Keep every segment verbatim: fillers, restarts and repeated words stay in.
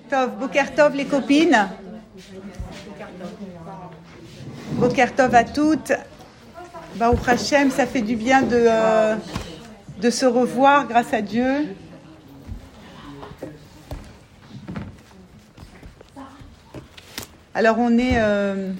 Tov, Boker Tov les copines. Boker Tov à toutes. Baruch Hashem, ça fait du bien de, euh, de se revoir grâce à Dieu. Alors on est... Euh,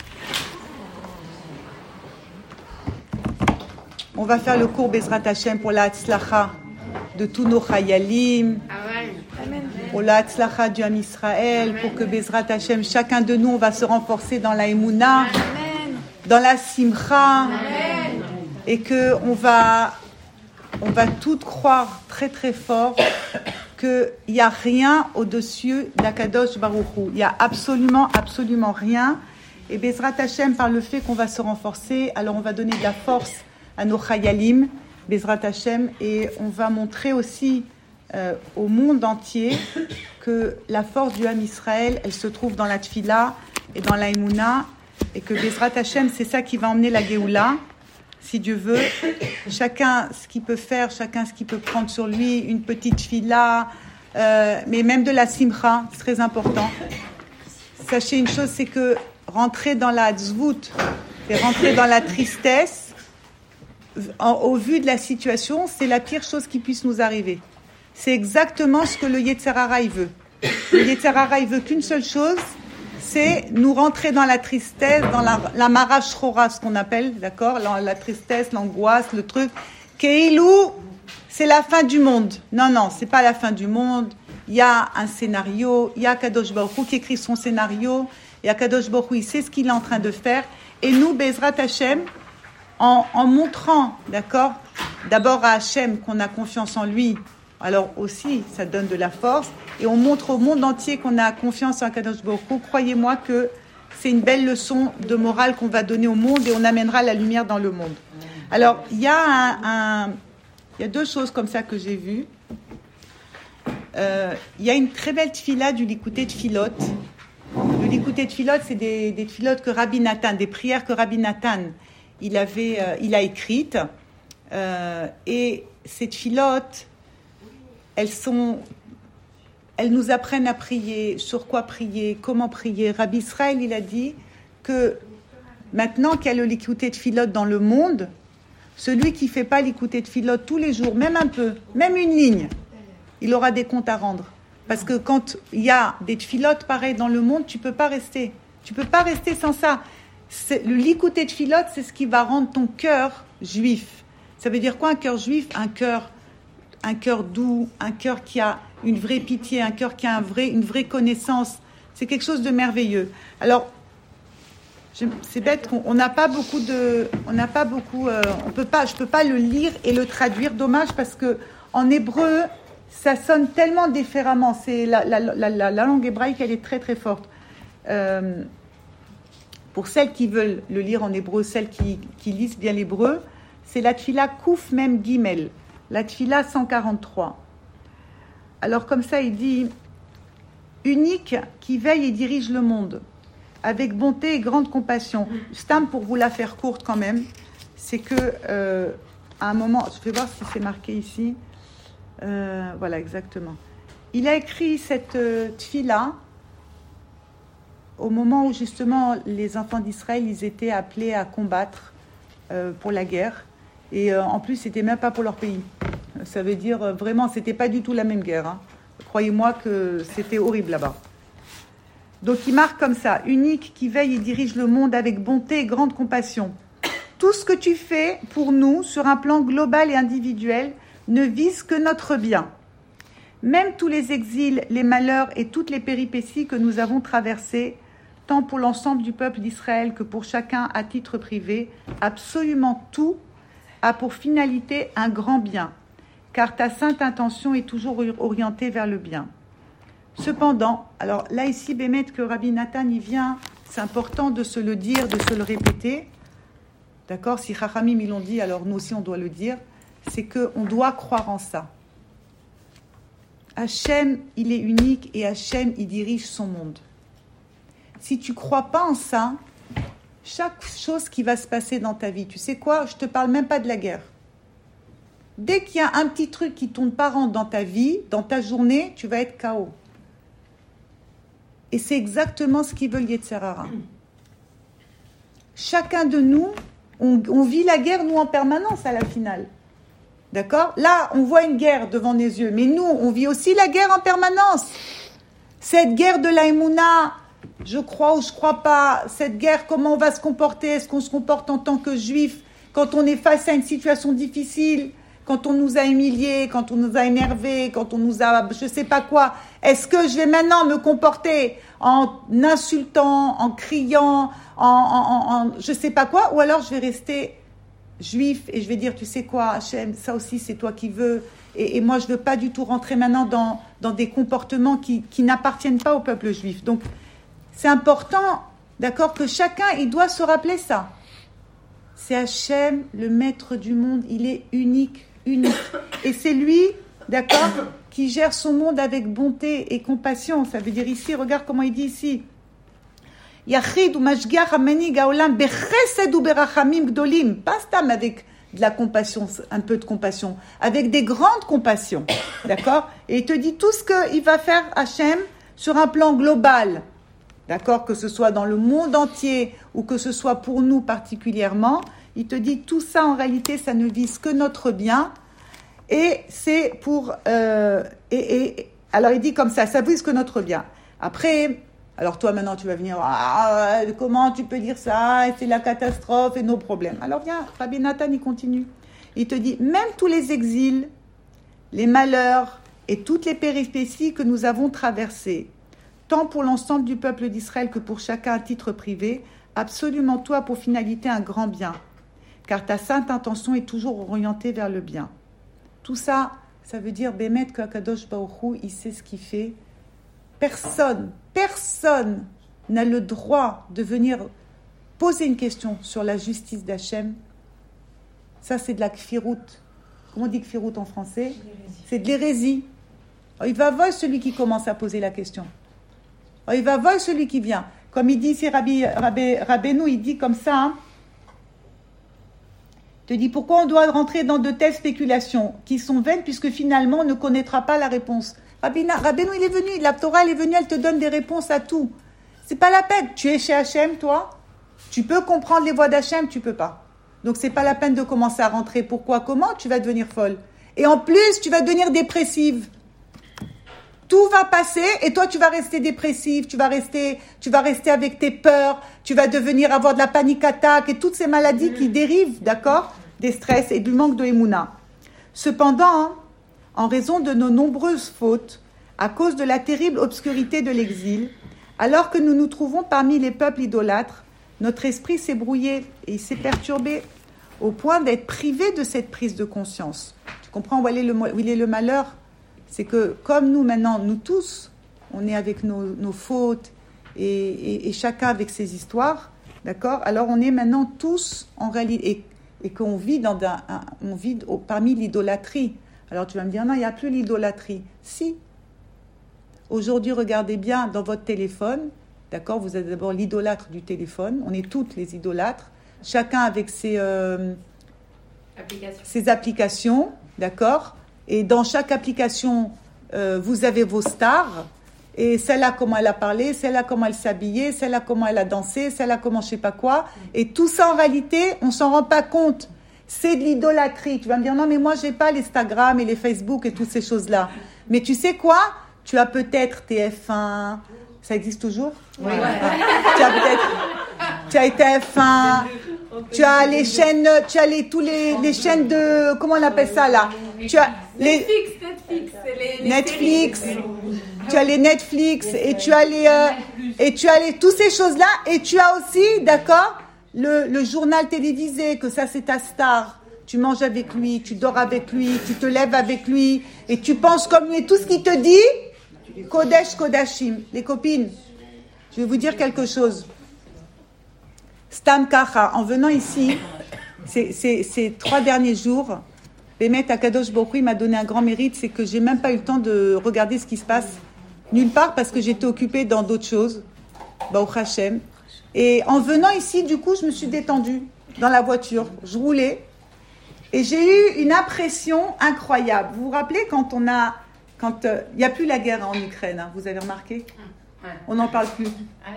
on va faire le cours Bezrat Hashem pour la Hatzlacha de tous nos Chayalim. Pour la Hatzlacha du Ham Israël, pour que Bezrat Hashem, chacun de nous, on va se renforcer dans la Emouna, dans la Simcha, et que on va, on va toutes croire très très fort qu'il n'y a rien au-dessus d'Akadosh Baruch Hu. Il n'y a absolument, absolument rien. Et Bezrat Hashem, par le fait qu'on va se renforcer, alors on va donner de la force à nos Chayalim, Bezrat Hashem, et on va montrer aussi Euh, au monde entier que la force du Ham Israël, elle se trouve dans la Tfila et dans la Emouna, et que Bezrat Hashem, c'est ça qui va emmener la Géoula, si Dieu veut. Chacun ce qu'il peut faire, chacun ce qu'il peut prendre sur lui, une petite Tfila, euh, mais même de la Simcha, c'est très important. Sachez une chose, c'est que rentrer dans la Tzvout, c'est rentrer dans la tristesse, en, au vu de la situation, c'est la pire chose qui puisse nous arriver. C'est exactement ce que le Yetzer Hara il veut. Le Yetzer Hara il veut qu'une seule chose, c'est nous rentrer dans la tristesse, dans la, la mara shrora, ce qu'on appelle, d'accord, la, la tristesse, l'angoisse, le truc. Keilou, c'est la fin du monde. Non, non, c'est pas la fin du monde. Il y a un scénario, il y a Kadosh Baruch Hu qui écrit son scénario, il y a Kadosh Baruch Hu, il sait ce qu'il est en train de faire. Et nous, Bezrat Hashem, en, en montrant, d'accord, d'abord à Hashem qu'on a confiance en lui. Alors aussi, ça donne de la force. Et on montre au monde entier qu'on a confiance en Kadosh Baruch Hu. Croyez-moi que c'est une belle leçon de morale qu'on va donner au monde et on amènera la lumière dans le monde. Alors, il y a, un, un, il y a deux choses comme ça que j'ai vues. Euh, il y a une très belle tfila du Likutei Tfilot. Le Likutei Tfilot, c'est des, des tfilot que Rabbi Nathan, des prières que Rabbi Nathan, il, avait, euh, il a écrites. Euh, et ces tfilot... Elles sont, elles nous apprennent à prier, sur quoi prier, comment prier. Rabbi Israël, il a dit que maintenant qu'il y a le Likutei Tfilot dans le monde, celui qui ne fait pas Likutei Tfilot tous les jours, même un peu, même une ligne, il aura des comptes à rendre. Parce que quand il y a des Tfilot pareils dans le monde, tu ne peux pas rester. Tu ne peux pas rester sans ça. C'est, le Likutei Tfilot, c'est ce qui va rendre ton cœur juif. Ça veut dire quoi un cœur juif? Un cœur un cœur doux, un cœur qui a une vraie pitié, un cœur qui a un vrai, une vraie connaissance. C'est quelque chose de merveilleux. Alors, je, c'est bête, on n'a pas beaucoup de... On n'a pas beaucoup... Euh, on peut pas, je ne peux pas le lire et le traduire. Dommage, parce que en hébreu, ça sonne tellement différemment. C'est la, la, la, la, la langue hébraïque, elle est très, très forte. Euh, pour celles qui veulent le lire en hébreu, celles qui, qui lisent bien l'hébreu, c'est la tfila Kouf Mem Gimel. La Tfila cent quarante-trois. Alors comme ça, il dit « Unique qui veille et dirige le monde, avec bonté et grande compassion. » Stam, pour vous la faire courte quand même, c'est que euh, à un moment, je vais voir si c'est marqué ici. Euh, voilà, exactement. Il a écrit cette euh, Tfila au moment où justement les enfants d'Israël, ils étaient appelés à combattre euh, pour la guerre. Et euh, en plus, c'était même pas pour leur pays. Ça veut dire, euh, vraiment, c'était pas du tout la même guerre. Hein. Croyez-moi que c'était horrible là-bas. Donc, il marque comme ça, unique qui veille et dirige le monde avec bonté et grande compassion. Tout ce que tu fais pour nous, sur un plan global et individuel, ne vise que notre bien. Même tous les exils, les malheurs et toutes les péripéties que nous avons traversées, tant pour l'ensemble du peuple d'Israël que pour chacun à titre privé, absolument tout a pour finalité un grand bien, car ta sainte intention est toujours orientée vers le bien. Cependant, alors là ici, Bémet, que Rabbi Nathan y vient, c'est important de se le dire, de se le répéter, d'accord? Si Chachamim ils l'ont dit, alors nous aussi on doit le dire, c'est qu'on doit croire en ça. Hachem, il est unique et Hachem, il dirige son monde. Si tu ne crois pas en ça, chaque chose qui va se passer dans ta vie, tu sais quoi, je ne te parle même pas de la guerre. Dès qu'il y a un petit truc qui tourne pas rond dans ta vie, dans ta journée, tu vas être K O. Et c'est exactement ce qu'ils veulent Yetzer Hara. Chacun de nous, on, on vit la guerre, nous, en permanence, à la finale. D'accord ? Là, on voit une guerre devant nos yeux, mais nous, on vit aussi la guerre en permanence. Cette guerre de la Emouna, je crois ou je crois pas, cette guerre, comment on va se comporter ? Est-ce qu'on se comporte en tant que juif quand on est face à une situation difficile ? Quand on nous a humiliés, quand on nous a énervés, quand on nous a je sais pas quoi, est-ce que je vais maintenant me comporter en insultant, en criant, en, en, en, en je sais pas quoi, ou alors je vais rester juif et je vais dire tu sais quoi Hachem, ça aussi c'est toi qui veux, et, et moi je veux pas du tout rentrer maintenant dans, dans des comportements qui, qui n'appartiennent pas au peuple juif. Donc c'est important, d'accord, que chacun il doit se rappeler ça. C'est Hachem, le maître du monde, il est unique. Unique. Et c'est lui, d'accord, qui gère son monde avec bonté et compassion. Ça veut dire ici, regarde comment il dit ici. Yachid ou mashgiach hamenig haolam bechesed ou berachamim gdolim. Pas stam avec de la compassion, un peu de compassion, avec des grandes compassions, d'accord. Et il te dit tout ce qu'il va faire Hachem sur un plan global, d'accord, que ce soit dans le monde entier ou que ce soit pour nous particulièrement. Il te dit tout ça en réalité ça ne vise que notre bien et c'est pour euh, et, et alors il dit comme ça ça vise que notre bien. Après alors toi maintenant tu vas venir ah, comment tu peux dire ça et c'est la catastrophe et nos problèmes. Alors viens Rabbi Nathan il continue. Il te dit même tous les exils, les malheurs et toutes les péripéties que nous avons traversées, tant pour l'ensemble du peuple d'Israël que pour chacun à titre privé, absolument toi pour finalité un grand bien. Car ta sainte intention est toujours orientée vers le bien. Tout ça, ça veut dire Bémet que Akadosh Baruch Hu, il sait ce qu'il fait. Personne, personne n'a le droit de venir poser une question sur la justice d'Hachem. Ça, c'est de la kfirout. Comment on dit kfirout en français ? C'est de l'hérésie. Alors, il va voir celui qui commence à poser la question. Alors, il va voir celui qui vient. Comme il dit ici Rabbi, Rabbi, Rabbeinu, il dit comme ça, hein, te dit pourquoi on doit rentrer dans de telles spéculations qui sont vaines puisque finalement on ne connaîtra pas la réponse. Rabbeinu, il est venu, la Torah elle est venue, elle te donne des réponses à tout. C'est pas la peine. Tu es chez Hachem, toi, tu peux comprendre les voies d'Hachem, tu peux pas. Donc c'est pas la peine de commencer à rentrer. Pourquoi, comment tu vas devenir folle. Et en plus tu vas devenir dépressive. Tout va passer et toi tu vas rester dépressive, tu vas rester, tu vas rester avec tes peurs, tu vas devenir avoir de la panique attaque et toutes ces maladies qui dérivent, d'accord, des stress et du manque de Emouna. Cependant, en raison de nos nombreuses fautes, à cause de la terrible obscurité de l'exil, alors que nous nous trouvons parmi les peuples idolâtres, notre esprit s'est brouillé et il s'est perturbé au point d'être privé de cette prise de conscience. Tu comprends où il est le, où il est le malheur ? C'est que comme nous maintenant, nous tous, on est avec nos, nos fautes et, et, et chacun avec ses histoires, d'accord ? Alors on est maintenant tous en réalité, et, et qu'on vit, dans un, un, on vit au, parmi l'idolâtrie. Alors tu vas me dire, non, il n'y a plus l'idolâtrie. Si. Aujourd'hui, regardez bien dans votre téléphone, d'accord ? Vous êtes d'abord l'idolâtre du téléphone, on est toutes les idolâtres, chacun avec ses, euh, Application. ses applications, d'accord ? Et dans chaque application, euh, vous avez vos stars. Et celle-là, comment elle a parlé, celle-là, comment elle s'habillait, celle-là, comment elle a dansé, celle-là, comment je sais pas quoi. Et tout ça, en réalité, on s'en rend pas compte. C'est de l'idolâtrie. Tu vas me dire, non, mais moi, j'ai pas l'Instagram et les Facebook et toutes ces choses-là. Mais tu sais quoi ? Tu as peut-être T F un. Ça existe toujours ? Oui. Ouais. Tu as peut-être... Tu as T F un. Tu as les chaînes, tu as les, tous les, les chaînes de, comment on appelle ça là ? Tu as les Netflix, Netflix, les, les Netflix, séries. tu as les Netflix et tu as les, euh, et tu as les, toutes ces choses-là et tu as aussi, d'accord, le, le journal télévisé, que ça c'est ta star. Tu manges avec lui, tu dors avec lui, tu te lèves avec lui et tu penses comme lui et tout ce qu'il te dit, Kodesh Kodashim. Les copines, je vais vous dire quelque chose. Stam Kacha, en venant ici, ces, ces, ces trois derniers jours, Bémet Akadosh Baruch Hu m'a donné un grand mérite, c'est que j'ai même pas eu le temps de regarder ce qui se passe nulle part parce que j'étais occupée dans d'autres choses, Baruch Hashem. Et en venant ici, du coup, je me suis détendue dans la voiture, je roulais et j'ai eu une impression incroyable. Vous vous rappelez quand on a, quand il euh, n'y a plus la guerre en Ukraine, hein, vous avez remarqué ? On n'en parle plus.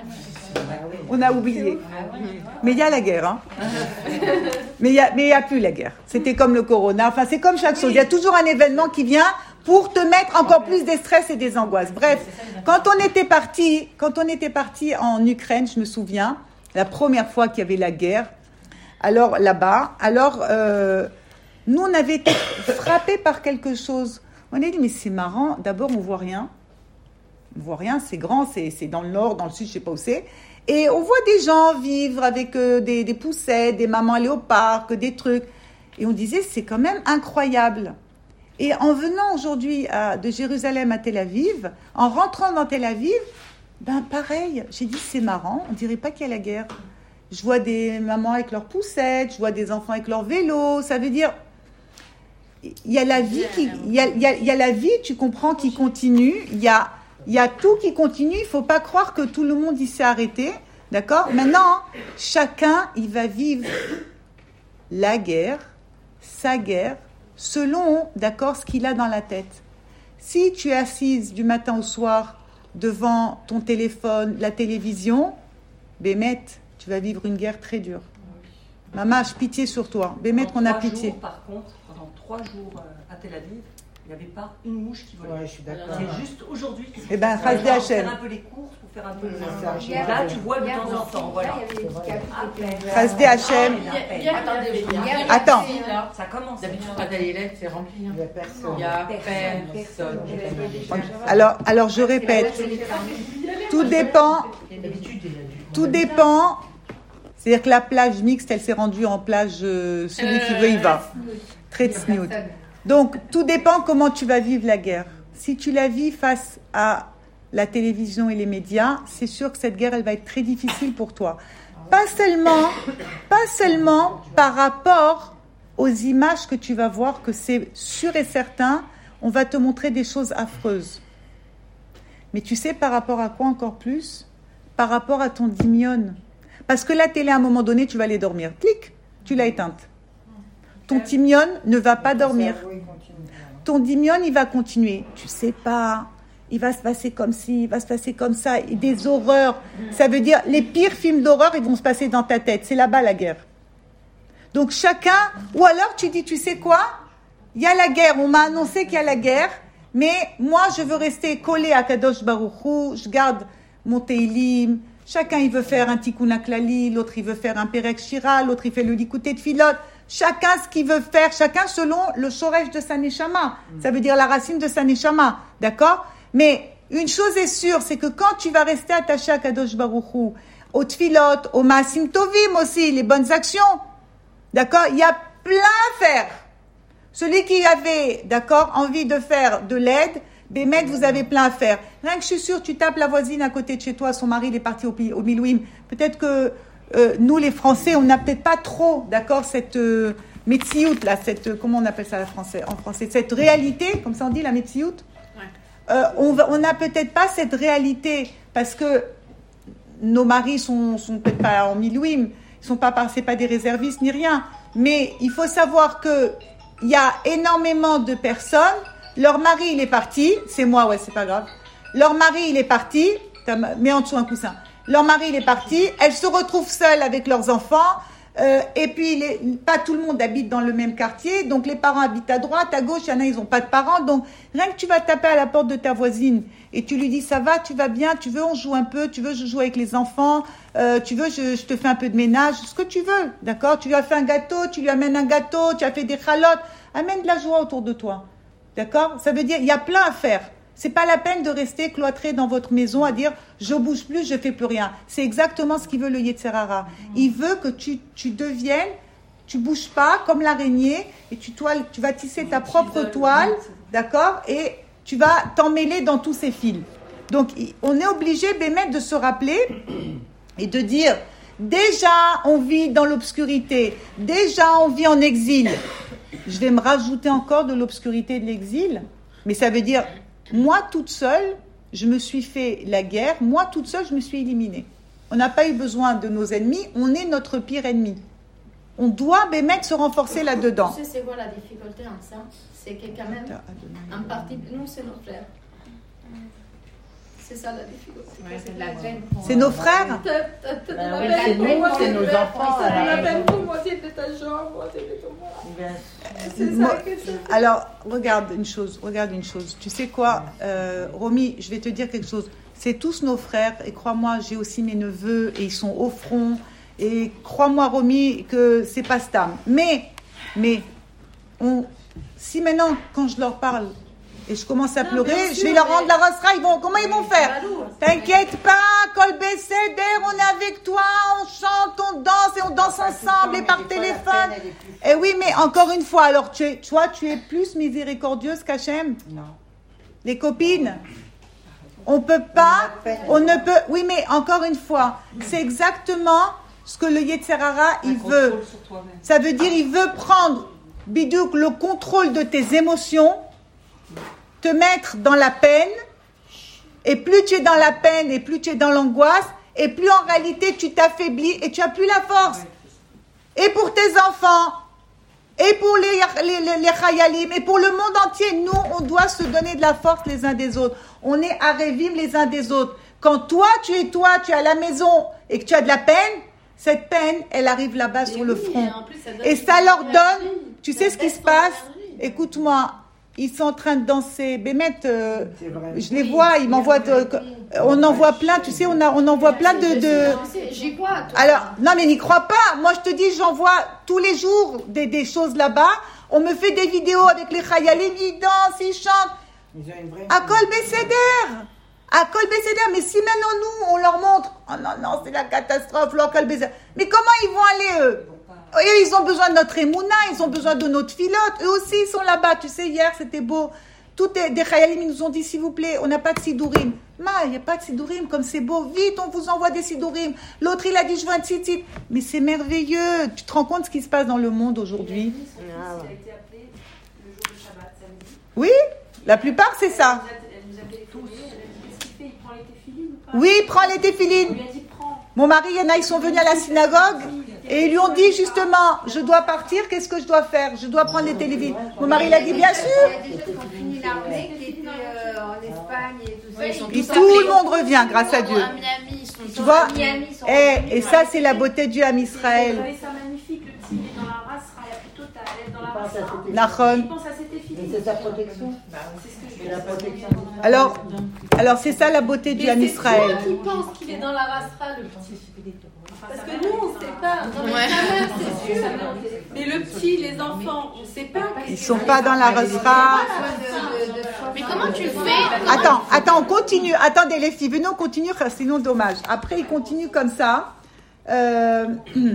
On a oublié. Mais il y a la guerre. Hein. Mais il n'y a, mais il y a plus la guerre. C'était comme le corona. Enfin, c'est comme chaque chose. Il y a toujours un événement qui vient pour te mettre encore plus des stress et des angoisses. Bref, quand on était parti, quand on était parti en Ukraine, je me souviens, la première fois qu'il y avait la guerre, alors là-bas, alors euh, nous on avait été frappés par quelque chose. On a dit mais c'est marrant. D'abord on voit rien, on voit rien, c'est grand, c'est, c'est dans le nord, dans le sud, je sais pas où c'est. Et on voit des gens vivre avec euh, des, des poussettes, des mamans aller au parc, des trucs. Et on disait c'est quand même incroyable. Et en venant aujourd'hui à, de Jérusalem à Tel Aviv, en rentrant dans Tel Aviv, ben pareil, j'ai dit c'est marrant, on dirait pas qu'il y a la guerre. Je vois des mamans avec leurs poussettes, je vois des enfants avec leurs vélos, ça veut dire il y a la vie qui, il y a, il y a, il y a la vie, tu comprends, qui continue, il y a, il y a tout qui continue, il faut pas croire que tout le monde y s'est arrêté, d'accord ? Maintenant, chacun il va vivre la guerre, sa guerre, selon, d'accord, ce qu'il a dans la tête. Si tu es assise du matin au soir devant ton téléphone, la télévision, Bémet, tu vas vivre une guerre très dure. Maman, j'ai pitié sur toi. Bémet, on a pitié. Jours, par contre, pendant trois jours euh, à Tel Aviv, il n'y avait pas une mouche qui volait. Ouais, je suis d'accord. C'est juste aujourd'hui. Eh bien, Chasdé Hachem. Pour faire un peu les courses, pour faire un peu les... Là, tu vois de temps en temps, voilà. Chasdé Hachem. Attends. Ça commence. D'habitude, quand elle est laide, c'est rempli. Il n'y a personne. Il n'y a personne. Alors, alors, je répète. Tout dépend. Tout dépend. C'est-à-dire que la plage mixte, elle s'est rendue en plage, euh, celui qui veut y va. Très tsniout. Donc, tout dépend comment tu vas vivre la guerre. Si tu la vis face à la télévision et les médias, c'est sûr que cette guerre, elle va être très difficile pour toi. Pas seulement, pas seulement par rapport aux images que tu vas voir, que c'est sûr et certain, on va te montrer des choses affreuses. Mais tu sais par rapport à quoi encore plus ? Par rapport à ton dimion. Parce que la télé, à un moment donné, tu vas aller dormir. Clic, tu l'as éteinte. Ton timion ne va pas dormir. Ton dimion, il va continuer. Tu sais pas, il va se passer comme ci, il va se passer comme ça. Et des horreurs. Ça veut dire, les pires films d'horreur, ils vont se passer dans ta tête. C'est là-bas la guerre. Donc chacun, ou alors tu dis, tu sais quoi ? Il y a la guerre, on m'a annoncé qu'il y a la guerre, mais moi, je veux rester collé à Kadosh Baruch Hu, je garde mon Teilim. Chacun, il veut faire un Tikkun HaKlali, l'autre, il veut faire un Perek Shira, l'autre, il fait le Likutei Tfilot. Chacun ce qu'il veut faire, chacun selon le shoresh de sa neshama. Ça veut dire la racine de sa neshama, d'accord ? Mais une chose est sûre, c'est que quand tu vas rester attaché à Kadosh Baruch Hu, au Tfilot, au Maasim Tovim aussi, les bonnes actions, d'accord ? Il y a plein à faire. Celui qui avait, d'accord, envie de faire de l'aide, Bémet, vous avez plein à faire. Rien que je suis sûre, tu tapes la voisine à côté de chez toi, son mari, il est parti au, au Milouim. Peut-être que euh, nous, les Français, on n'a peut-être pas trop, d'accord, cette euh, métsiout, là, cette, euh, comment on appelle ça en français, en français, cette réalité, comme ça on dit, la métsiout. Ouais. Euh, on n'a peut-être pas cette réalité, parce que nos maris sont, sont peut-être pas en Milouim, ils sont pas, c'est pas des réservistes ni rien. Mais il faut savoir que il y a énormément de personnes. Leur mari, il est parti. C'est moi, ouais, c'est pas grave. Leur mari, il est parti. Mets en dessous un coussin. Leur mari, il est parti. Elles se retrouvent seules avec leurs enfants. Euh, et puis, les, pas tout le monde habite dans le même quartier. Donc, les parents habitent à droite, à gauche. Il y en a, ils n'ont pas de parents. Donc, rien que tu vas taper à la porte de ta voisine et tu lui dis, ça va, tu vas bien, tu veux, on joue un peu, tu veux, je joue avec les enfants, euh, tu veux, je, je te fais un peu de ménage, ce que tu veux, d'accord ? Tu lui as fait un gâteau, tu lui amènes un gâteau, tu as fait des chalotes. Amène de la joie autour de toi. D'accord ? Ça veut dire, il y a plein à faire. C'est pas la peine de rester cloîtré dans votre maison à dire, je bouge plus, je fais plus rien. C'est exactement ce qu'il veut le Yetzer Hara. Il veut que tu, tu deviennes, tu bouges pas comme l'araignée et tu, toiles, tu vas tisser ta propre toile, d'accord ? Et tu vas t'emmêler dans tous ces fils. Donc, on est obligé, Bémet, de se rappeler et de dire, déjà, on vit dans l'obscurité. Déjà, on vit en exil. Je vais me rajouter encore de l'obscurité de l'exil, mais ça veut dire, moi toute seule, je me suis fait la guerre, moi toute seule, je me suis éliminée. On n'a pas eu besoin de nos ennemis, on est notre pire ennemi. On doit, Bémet, se renforcer là-dedans. Tu sais, c'est quoi la difficulté en ça ? C'est que quand même, en partie, nous, c'est nos frères. C'est ça la difficulté. Ouais, c'est de la peine. C'est nos frères. T'as oui, c'est nous, c'est nos enfants. la peine pour moitié de ta jambe, moitié de ton bras. C'est Moi- ça que c'est. Alors, regarde une chose, regarde une chose. Tu sais quoi, euh, Romy, je vais te dire quelque chose. C'est tous nos frères, et crois-moi, j'ai aussi mes neveux, et ils sont au front. Et crois-moi, Romy, que c'est pas Stam. Mais, mais, on, si maintenant, quand je leur parle, et je commence à Non, pleurer, bien je sûr, vais leur mais- rendre la rasra, ils vont, comment ils vont faire? T'inquiète pas, Kolbe Seder, on est avec toi, on chante, on danse, et on danse ensemble, et par téléphone. Et oui, mais encore une fois, alors tu es, toi, tu es plus miséricordieuse qu'Hachem? Non. Les copines, on peut pas, on ne peut, oui, mais encore une fois, c'est exactement ce que le Yetzerara, il veut. Contrôle sur toi-même. Ça veut dire, il veut prendre, Bidouk, le contrôle de tes émotions, te mettre dans la peine, et plus tu es dans la peine, et plus tu es dans l'angoisse, et plus en réalité tu t'affaiblis, et tu as plus la force. Et pour tes enfants, et pour les, les, les, les chayalim, et pour le monde entier, nous, on doit se donner de la force les uns des autres. On est arrévim les uns des autres. Quand toi, tu es toi, tu es à la maison, et que tu as de la peine, cette peine, elle arrive là-bas sur le front. Et ça leur donne, tu sais ce qui se passe? Écoute-moi, ils sont en train de danser. Bémet, euh, je les vois, ils m'envoient, de- on en voit plein, tu sais, on, a, on en voit plein de... de... J'y crois, toi. Alors, non mais n'y crois pas. Moi, je te dis, j'envoie tous les jours des, des choses là-bas. On me fait des vidéos avec les chayalim, ils dansent, ils chantent. Ils ont une vraie... À Kol Beseder. À Kol Beseder. Mais si maintenant nous, on leur montre, oh non, non, c'est la catastrophe, là, Kol Beseder. Mais comment ils vont aller, eux? Eux, ils ont besoin de notre émouna, ils ont besoin de notre filote. Eux aussi, ils sont là-bas. Tu sais, hier, c'était beau. Tout est, des chayalim, ils nous ont dit, s'il vous plaît, on n'a pas de sidourim. Ma, il n'y a pas de sidourim, comme c'est beau. Vite, on vous envoie des sidourim. L'autre, il a dit, je veux un tzitzit. Mais c'est merveilleux. Tu te rends compte ce qui se passe dans le monde aujourd'hui? Ah, ouais. Il a été appelé le jour de Shabbat, samedi. Oui, la plupart, c'est ça. Elle nous a téléphoné, elle a dit qu'est-ce qu'il fait? Il prend les téphilines ou pas? Oui, prends les On téphilines. lui a dit prends. Mon mari, il y en a, ils sont venus à la synagogue et ils lui ont dit justement, je dois partir, qu'est-ce que je dois faire? Je dois prendre les télévisions. Mon mari, il a dit, bien sûr. Il y a des gens qui ont fini l'armée, qui étaient euh, en Espagne et tout ça. Oui, ils sont Et tous tout appelés. le monde revient, grâce à Dieu. À Miami, ils sont Tu vois? à Miami, ils sont Eh, et ça, c'est la beauté de Dieu à Vous Israël. avez ça magnifique, le petit, il est dans la race, la plus totale, elle est dans la race. Il Nachon. pense à cette Mais fille. c'est sa protection. C'est ce que je C'est la veux dire. protection. Alors, alors c'est ça la beauté de Dieu à Israël. Qui pense qu'il est dans la rasera, le petit? Enfin, Parce sa que mère, nous, on ne ça- sait pas. Non, mais Ouais. sa mère, c'est sûr. Mais le petit, les enfants, on ne sait pas. Ils sont pas dans la rasra. Mais comment tu fais? Attends, attends, on continue. Attendez les filles, venez, on continue, sinon dommage. Après, il continue comme ça. Euh,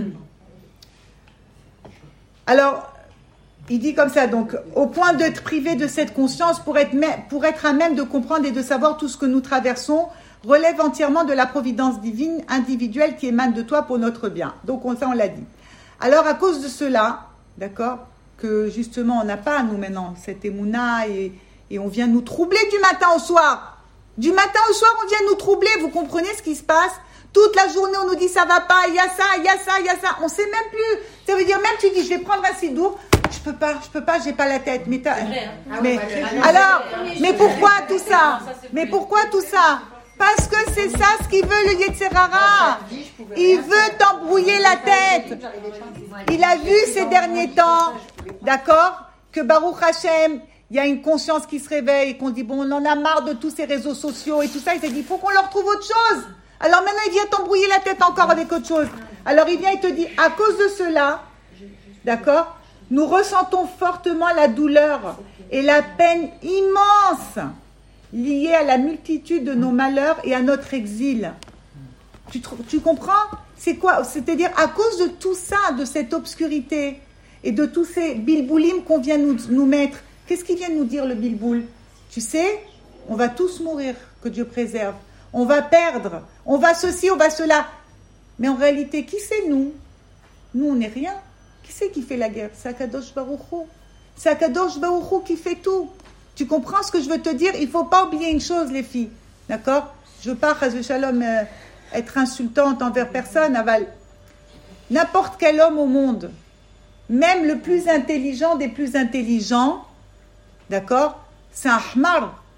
Alors, il dit comme ça, donc, au point d'être privé de cette conscience pour être, mê- pour être à même de comprendre et de savoir tout ce que nous traversons, relève entièrement de la providence divine individuelle qui émane de toi pour notre bien. Donc, on, ça, on l'a dit. Alors, à cause de cela, d'accord, que justement, on n'a pas, nous, maintenant, cette émouna et, et on vient nous troubler du matin au soir. Du matin au soir, on vient nous troubler. Vous comprenez ce qui se passe? Toute la journée, on nous dit ça va pas, il y a ça, il y a ça, il y a ça. On sait même plus. Ça veut dire, même tu dis, je vais prendre un sidour. Je peux pas, je peux pas, j'ai pas la tête. Mais, t'as- mais alors, mais pourquoi tout ça? Mais pourquoi tout ça? Parce que c'est ça ce qu'il veut le Yetzerara. Il veut t'embrouiller la tête. Il a vu ces derniers temps, d'accord, que Baruch Hashem, il y a une conscience qui se réveille et qu'on dit, bon, on en a marre de tous ces réseaux sociaux et tout ça. Il s'est dit, il faut qu'on leur trouve autre chose. Alors maintenant, il vient t'embrouiller la tête encore avec autre chose. Alors il vient, il te dit, à cause de cela, d'accord, nous ressentons fortement la douleur et la peine immense liée à la multitude de nos malheurs et à notre exil. Tu, tr- tu comprends? C'est quoi? C'est-à-dire, à cause de tout ça, de cette obscurité et de tous ces bilboulim qu'on vient nous, nous mettre, qu'est-ce qu'il vient nous dire le bilboul? Tu sais, on va tous mourir, que Dieu préserve. On va perdre, on va ceci, on va cela. Mais en réalité, qui c'est nous? Nous, on n'est rien. Qui c'est qui fait la guerre? C'est Akadosh Baruch Hu. C'est Akadosh Baruch Hu qui fait tout. Tu comprends ce que je veux te dire? Il ne faut pas oublier une chose, les filles. D'accord? Je ne veux pas, Chas Shalom, euh, être insultante envers personne. Aval. N'importe quel homme au monde, même le plus intelligent des plus intelligents, d'accord? C'est un Ahmar.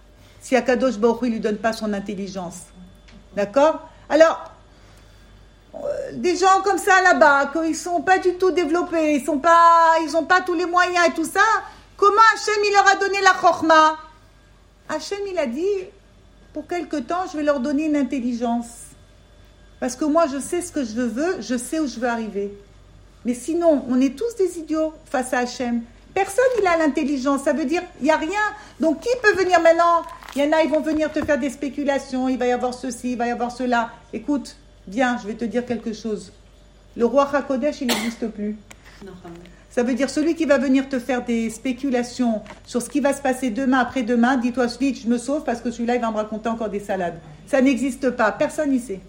si Akadosh Baruch Hu ne lui donne pas son intelligence. D'accord? Alors, euh, des gens comme ça là-bas, qu'ils ne sont pas du tout développés, ils n'ont pas, ils ont pas tous les moyens et tout ça, comment Hachem il leur a donné la chorma? Hachem il a dit, pour quelque temps, je vais leur donner une intelligence. Parce que moi, je sais ce que je veux, je sais où je veux arriver. Mais sinon, on est tous des idiots face à Hachem. Personne il a l'intelligence, ça veut dire il n'y a rien. Donc qui peut venir maintenant? Il y en a, ils vont venir te faire des spéculations, il va y avoir ceci, il va y avoir cela. Écoute, viens, je vais te dire quelque chose. Le roi HaKodesh, il n'existe plus. Ça veut dire celui qui va venir te faire des spéculations sur ce qui va se passer demain, après-demain, dis-toi vite, je me sauve parce que celui-là, il va me raconter encore des salades. Ça n'existe pas, personne n'y sait.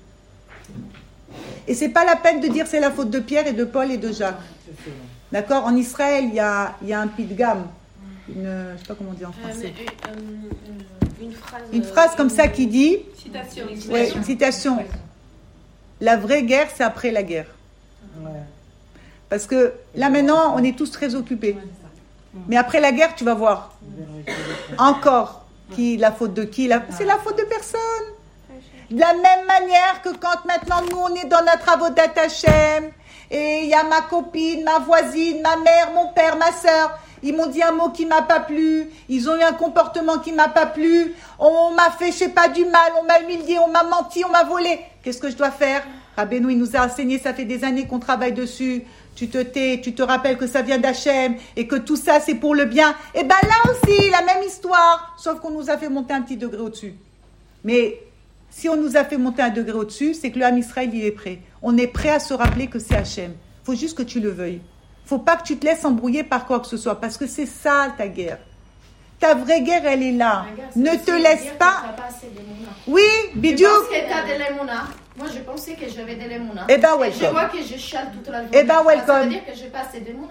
Et c'est pas la peine de dire c'est la faute de Pierre et de Paul et de Jacques. D'accord? En Israël, il y a, il y a un pidgam. Une, je ne sais pas comment on dit en français. Euh, mais, euh, une phrase, une phrase comme ça qui dit... Citation. Ouais, une citation. La vraie guerre, c'est après la guerre. Ouais. Parce que là, maintenant, on est tous très occupés. Mais après la guerre, tu vas voir. Encore. Qui, la faute de qui? la, C'est la faute de personne. De la même manière que quand maintenant, nous, on est dans notre avodat Hashem, et il y a ma copine, ma voisine, ma mère, mon père, ma soeur, ils m'ont dit un mot qui m'a pas plu, ils ont eu un comportement qui m'a pas plu, on m'a fait, je sais pas, du mal, on m'a humilié, on m'a menti, on m'a volé. Qu'est-ce que je dois faire? Rabbeinu, il nous a enseigné, ça fait des années qu'on travaille dessus. Tu te tais, tu te rappelles que ça vient d'Hachem et que tout ça, c'est pour le bien. Et bien là aussi, la même histoire, sauf qu'on nous a fait monter un petit degré au-dessus. Mais si on nous a fait monter un degré au-dessus, c'est que le Ham Israël, il est prêt. On est prêt à se rappeler que c'est Hachem. Il faut juste que tu le veuilles. Il ne faut pas que tu te laisses embrouiller par quoi que ce soit, parce que c'est ça ta guerre. Ta vraie guerre, elle est là. Guerre, ne te laisse pas... pas oui, Bidiou. Parce que tu as de l'émouna. Moi, je pensais que j'avais de l'émouna. Eh ben, welcome. Je vois que je chiale toute la journée. Eh ben, welcome. Ça veut dire que je passe de l'émouna.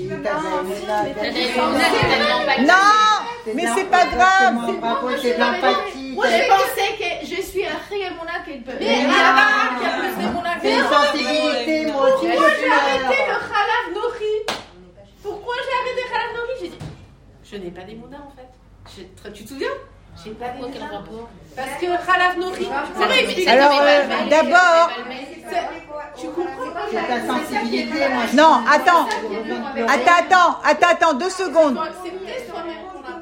Non, mais c'est pas grave. C'est l'empathie. Moi, je pensais que je suis un réémouna qu'il peut. Mais là-bas, il y a plus d'émouna que c'est une sensibilité, moi aussi. Pourquoi j'ai arrêté le Khalav Nori? Pourquoi j'ai arrêté le Khalav Nori? J'ai dit, je n'ai pas d'émouna en fait. Je, tu te souviens? J'ai pas d'émouna. Parce que Khalav Nori. C'est vrai, alors euh, d'abord. Tu comprends? C'est ta sensibilité, moi. Non, attends. Attends, attends, attends, attends, deux secondes. Accepter soi-même.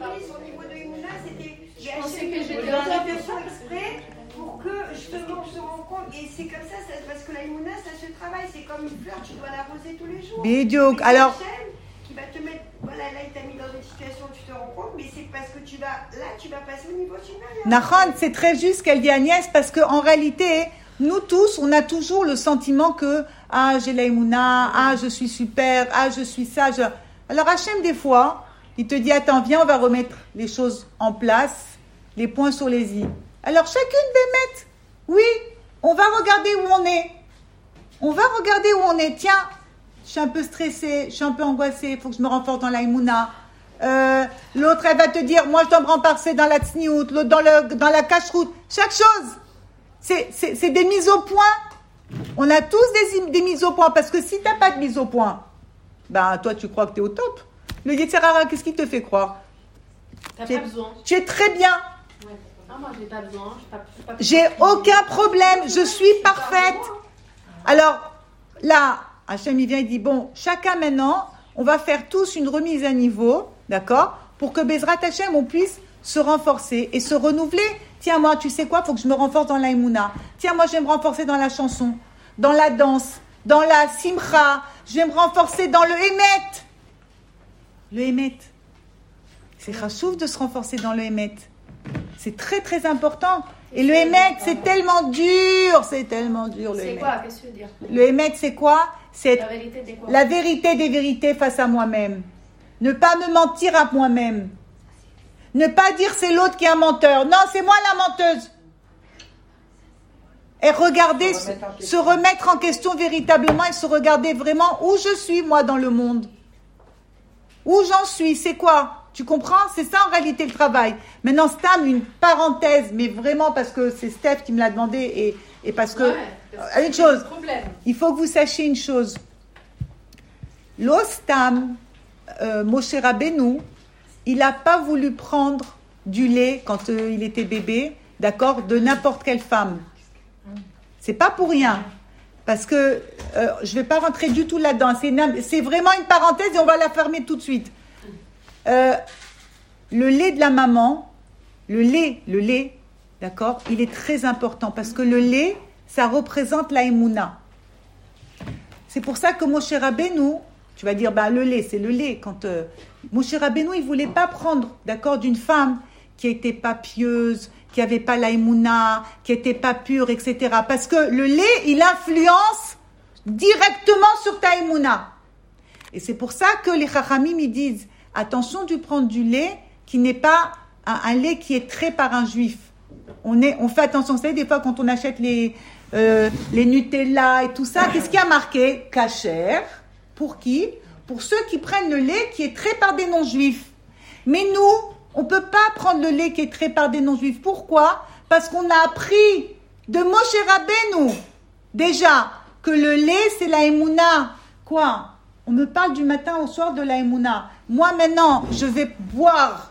Je pensais que j'étais en situation exprès pour que justement on se rende compte. Et c'est comme ça, ça parce que la Imouna, ça se travaille. C'est comme une fleur, tu dois l'arroser tous les jours. Bidiouk, alors. Qui va te mettre, voilà, là il t'a mis dans une situation où tu te rends compte, mais c'est parce que tu vas, là tu vas passer au niveau supérieur. Nahon, c'est très juste ce qu'elle dit Agnès, parce qu'en réalité, nous tous, on a toujours le sentiment que, ah, j'ai la Imouna, ah, je suis super, ah, je suis ça. Je... Alors Hachem, des fois, il te dit, attends, viens, on va remettre les choses en place, les points sur les i. Alors chacune va mettre, oui, on va regarder où on est. On va regarder où on est. Tiens, je suis un peu stressée, je suis un peu angoissée, il faut que je me renforce dans la Imouna. Euh, l'autre, elle va te dire, moi je dois me renforcer dans la tsniout, l'autre dans, le, dans la cacheroute. Chaque chose, c'est, c'est, c'est des mises au point. On a tous des, des mises au point, parce que si tu n'as pas de mise au point, ben toi tu crois que tu es au top. Le Yetzirara, qu'est-ce qui te fait croire? T'as pas besoin. Tu es très bien. Ouais. Ah, moi j'ai pas besoin. J'ai, pas, j'ai, pas j'ai aucun problème, je suis parfaite. Alors, là, Hachem il vient et dit, bon, chacun maintenant, on va faire tous une remise à niveau, d'accord, pour que Bezrat Hachem, on puisse se renforcer et se renouveler. Tiens, moi, tu sais quoi, il faut que je me renforce dans la Emouna. Tiens, moi, je vais me renforcer dans la chanson, dans la danse, dans la simcha. Je vais me renforcer dans le Hémet. Le Hémet. C'est chachouf de se renforcer dans le Hémet. C'est très, très important. Et le Hémet, c'est tellement dur. C'est tellement dur, le Hémet. C'est quoi? Qu'est-ce que tu veux dire? Le Hémet, c'est quoi? C'est la vérité des quoi? La vérité des vérités face à moi-même. Ne pas me mentir à moi-même. Ne pas dire c'est l'autre qui est un menteur. Non, c'est moi la menteuse. Et regarder, se remettre, se remettre en question véritablement et se regarder vraiment où je suis, moi, dans le monde. Où j'en suis, c'est quoi? Tu comprends? C'est ça en réalité le travail. Maintenant, Stam, une parenthèse, mais vraiment parce que c'est Steph qui me l'a demandé et, et parce que... Ouais, une chose, il faut que vous sachiez une chose. L'Ostam, euh, Moshe Rabbeinu, il n'a pas voulu prendre du lait quand euh, il était bébé, d'accord, de n'importe quelle femme. C'est pas pour rien. Parce que euh, je ne vais pas rentrer du tout là-dedans. C'est, une, c'est vraiment une parenthèse et on va la fermer tout de suite. Euh, le lait de la maman, le lait, le lait, d'accord, il est très important parce que le lait, ça représente la émouna. C'est pour ça que Moshe Rabbeinu, tu vas dire, bah, le lait, c'est le lait. Quand euh, Moshe Rabbeinu, il ne voulait pas prendre, d'accord, d'une femme qui n'était pas pieuse, qui n'avait pas la émouna, qui n'était pas pure, et cetera. Parce que le lait, il influence directement sur ta émouna. Et c'est pour ça que les chachamim, ils disent, attention de prendre du lait qui n'est pas un, un lait qui est trait par un juif. On, est, on fait attention, vous savez, des fois quand on achète les, euh, les Nutella et tout ça, qu'est-ce qui a marqué? Kasher. Pour qui? Pour ceux qui prennent le lait qui est trait par des non-juifs. Mais nous, on ne peut pas prendre le lait qui est trait par des non-juifs. Pourquoi? Parce qu'on a appris de Moshe Rabbeinu, déjà, que le lait, c'est la émouna. Quoi? On me parle du matin au soir de la émouna. Moi, maintenant, je vais boire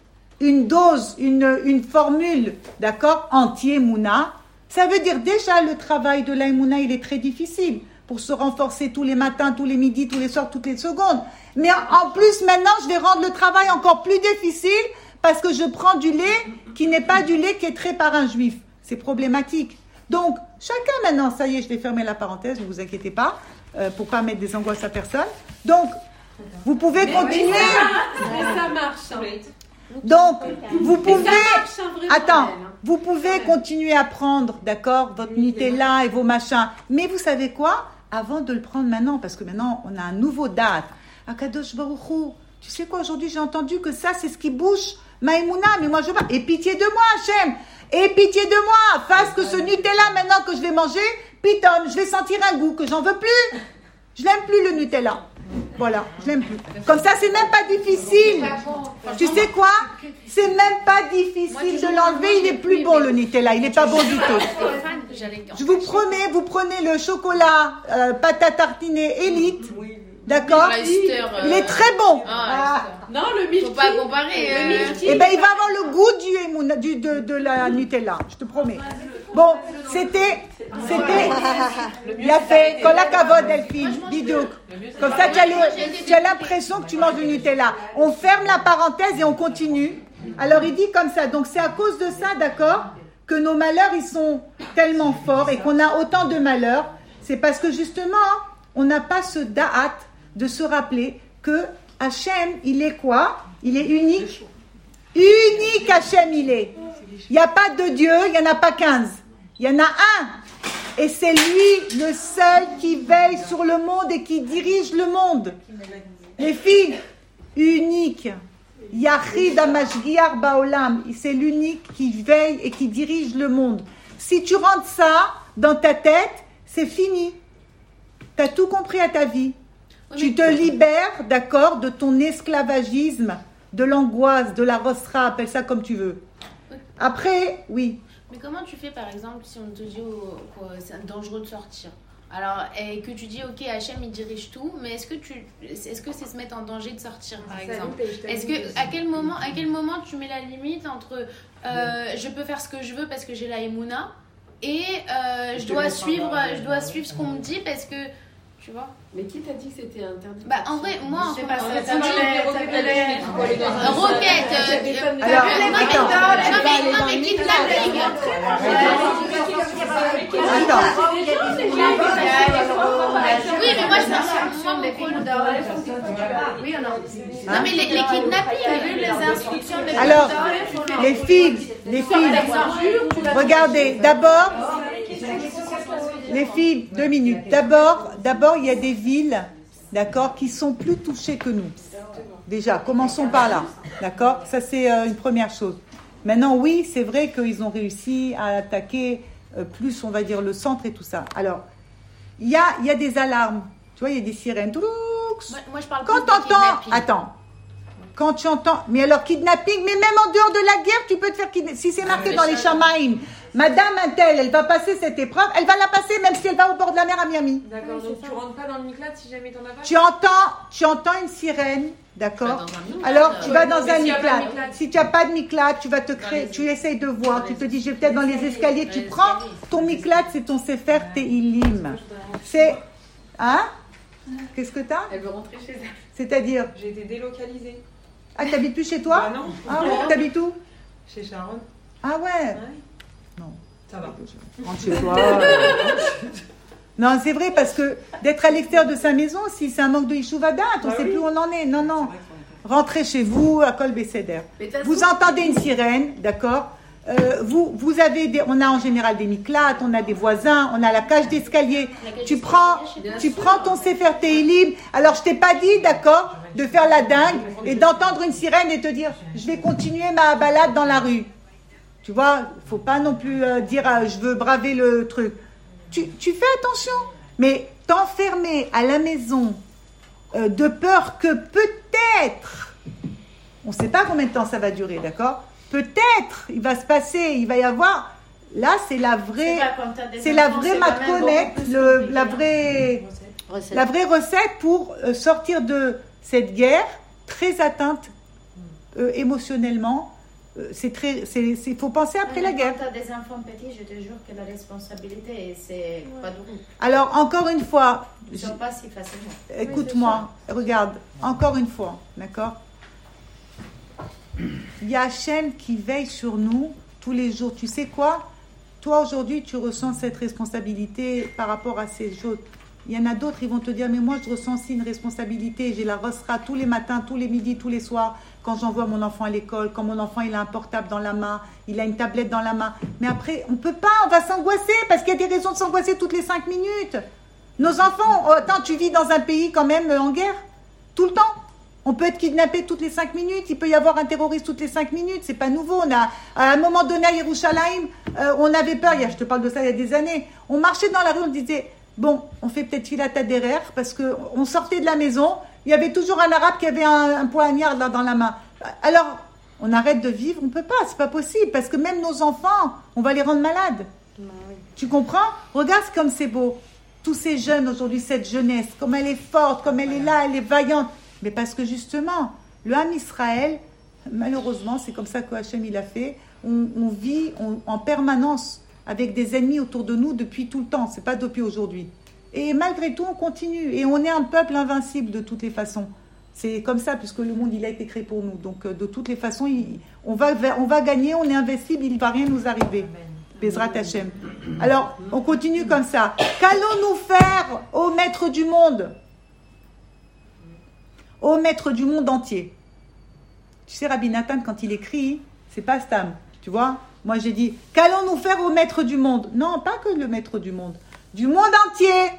une dose, une, une formule, d'accord, anti-émouna. Ça veut dire déjà le travail de la émouna, il est très difficile pour se renforcer tous les matins, tous les midis, tous les soirs, toutes les secondes. Mais en plus, maintenant, je vais rendre le travail encore plus difficile parce que je prends du lait qui n'est pas du lait qui est trait par un juif. C'est problématique. Donc, chacun maintenant, ça y est, je vais fermer la parenthèse, ne vous inquiétez pas, euh, pour ne pas mettre des angoisses à personne. Donc, vous pouvez mais continuer. Mais ça marche. Hein. Donc, vous pouvez... Marche, hein, Attends, hein. vous pouvez continuer à prendre, d'accord, votre Nutella et vos machins. Mais vous savez quoi? Avant de le prendre maintenant, parce que maintenant, on a un nouveau date. Akadosh Baruch Hu, tu sais quoi, aujourd'hui, j'ai entendu que ça, c'est ce qui bouge Maïmouna, mais moi, je veux pas. Et pitié de moi, Hachem. Et pitié de moi. Fasse que ce Nutella, maintenant que je vais manger, piton, je vais sentir un goût que j'en veux plus. Je l'aime plus, le Nutella. Voilà, je l'aime plus. Comme ça, c'est même pas difficile. Tu sais quoi? C'est même pas difficile de l'enlever. Il est plus bon, le Nutella. Il est pas bon du tout. Je vous promets, vous prenez le chocolat euh, pâte à tartiner Elite. D'accord? Il est très bon. Ah, non, le milky. Faut pas comparer. Le milky. Eh ben, il va avoir le goût du, du de, de la Nutella. Je te promets. Bon, c'était, c'était, il a fait, quand la cavote, Delphine, bidouk. Comme ça, tu as, le, tu as l'impression que tu manges du Nutella. On ferme la parenthèse et on continue. Alors, il dit comme ça. Donc, c'est à cause de ça, d'accord, que nos malheurs, ils sont tellement forts et qu'on a autant de malheurs. C'est parce que, justement, on n'a pas ce da'at de se rappeler que Hachem, il est quoi? Il est unique. Unique Hachem, il est. Il n'y a pas de Dieu, il n'y en a pas quinze. Il y en a un. Et c'est lui le seul qui veille sur le monde et qui dirige le monde. Les filles, unique. Yachid Amashgiar Baolam. C'est l'unique qui veille et qui dirige le monde. Si tu rentres ça dans ta tête, c'est fini. Tu as tout compris à ta vie. Tu te libères, d'accord, de ton esclavagisme, de l'angoisse, de la rostra, appelle ça comme tu veux. Après, oui. Mais comment tu fais, par exemple, si on te dit oh, oh, c'est dangereux de sortir? Alors, et que tu dis, ok, Hachem, il dirige tout, mais est-ce que, tu, est-ce que c'est se mettre en danger de sortir, par exemple? Est-ce que, à quel moment, à quel moment tu mets la limite entre euh, je peux faire ce que je veux parce que j'ai la Emouna et euh, je, dois suivre, je dois suivre ce qu'on me dit parce que, tu vois? Mais qui t'a dit que c'était interdit? Bah, en vrai, moi, je sais pas, euh, ça roquette. Roquette. Alors, non, mais, non, mais quitte la ligue. Attends. Oui, mais moi, je pense que des films oui ou non? Non, mais les, les kidnappings, t'as vu les instructions des Alors, les filles, les filles, regardez, d'abord, les filles, deux minutes. D'abord, d'abord, il y a des villes, d'accord, qui sont plus touchées que nous. Déjà, commençons par là, d'accord? Ça, c'est euh, une première chose. Maintenant, oui, c'est vrai qu'ils ont réussi à attaquer euh, plus, on va dire, le centre et tout ça. Alors, il y a, il y a des alarmes, tu vois, il y a des sirènes. Moi, moi je parle quand plus de t'entends, kidnapping. attends, quand tu entends, mais alors kidnapping, mais même en dehors de la guerre, tu peux te faire kidnapper. Si c'est marqué dans les Shamaïm, Madame Intel, elle va passer cette épreuve, elle va la passer même si elle va au bord de la mer à Miami. D'accord, donc tu rentres pas dans le miklat si jamais t'en as pas. Tu entends, tu entends une sirène, d'accord. Alors tu vas dans un miklat. Si tu n'as pas de miklat, tu vas te créer, tu essayes de voir, tu te dis, je vais peut-être dans les escaliers, tu prends ton miklat, c'est ton Sefer Tehilim. C'est, hein? Qu'est-ce que t'as? Elle veut rentrer chez elle. C'est-à-dire? J'ai été délocalisée. Ah, t'habites plus chez toi? Bah non. Ah ouais, t'habites où? Chez Sharon. Ah ouais? Ouais. Non. Ça va. Rentre chez toi. Non, c'est vrai, parce que d'être à l'extérieur de sa maison, si c'est un manque de Yishuvadat, on ne bah sait oui. plus où on en est. Non, non. Rentrez chez vous, à Kol Besséder. Vous entendez une sirène, d'accord? Euh, vous, vous avez des, on a en général des miklates, on a des voisins, on a la cage d'escalier. Tu prends, tu prends ton Sefer Tehilim. Alors je t'ai pas dit, d'accord, de faire la dingue et d'entendre une sirène et te dire, je vais continuer ma balade dans la rue. Tu vois, faut pas non plus euh, dire, euh, je veux braver le truc. Tu, tu fais attention, mais t'enfermer à la maison euh, de peur que peut-être, on ne sait pas combien de temps ça va durer, d'accord? Peut-être, il va se passer, il va y avoir. Là, c'est la vraie, c'est la vraie matconnette, le, la vraie, recette. la vraie recette pour euh, sortir de cette guerre très atteinte euh, émotionnellement. Euh, c'est très, c'est, c'est, faut penser après ouais, la guerre. Quand tu as des enfants petits, je te jure que la responsabilité, c'est ouais. pas dur. Alors encore une fois, ils ne sont pas si facilement. Écoute-moi, oui, regarde, encore une fois, d'accord? Il y a Hachem qui veille sur nous tous les jours. Tu sais quoi? Toi, aujourd'hui, tu ressens cette responsabilité par rapport à ces choses. Il y en a d'autres, ils vont te dire, mais moi, je ressens aussi une responsabilité. J'ai la rossera tous les matins, tous les midis, tous les soirs, quand j'envoie mon enfant à l'école, quand mon enfant, il a un portable dans la main, il a une tablette dans la main. Mais après, on ne peut pas, on va s'angoisser, parce qu'il y a des raisons de s'angoisser toutes les cinq minutes. Nos enfants, oh, attends, tu vis dans un pays quand même en guerre, tout le temps. On peut être kidnappé toutes les cinq minutes. Il peut y avoir un terroriste toutes les cinq minutes. C'est pas nouveau. On a, à un moment donné à Yerushalayim, euh, on avait peur. Il y a, je te parle de ça il y a des années. On marchait dans la rue, on disait, bon, on fait peut-être filat à derrière parce qu'on sortait de la maison. Il y avait toujours un arabe qui avait un, un poignard là dans la main. Alors, on arrête de vivre. On peut pas. C'est pas possible parce que même nos enfants, on va les rendre malades. Oui. Tu comprends? Regarde comme c'est beau. Tous ces jeunes aujourd'hui, cette jeunesse, comme elle est forte, comme elle est là, elle est vaillante. Mais parce que justement, le Ham Israël, malheureusement, c'est comme ça que Hachem il a fait, on, on vit on, en permanence avec des ennemis autour de nous depuis tout le temps, c'est pas depuis aujourd'hui. Et malgré tout, on continue. Et on est un peuple invincible de toutes les façons. C'est comme ça, puisque le monde, il a été créé pour nous. Donc, de toutes les façons, il, on, va, on va gagner, on est invincible, il ne va rien nous arriver. Bezrat Hachem. Alors, on continue comme ça. Qu'allons-nous faire, ô maître du monde ? Ô maître du monde entier. Tu sais, Rabbi Nathan, quand il écrit, c'est pas Stam. Tu vois? Moi, j'ai dit, qu'allons-nous faire au maître du monde? Non, pas que le maître du monde. Du monde entier.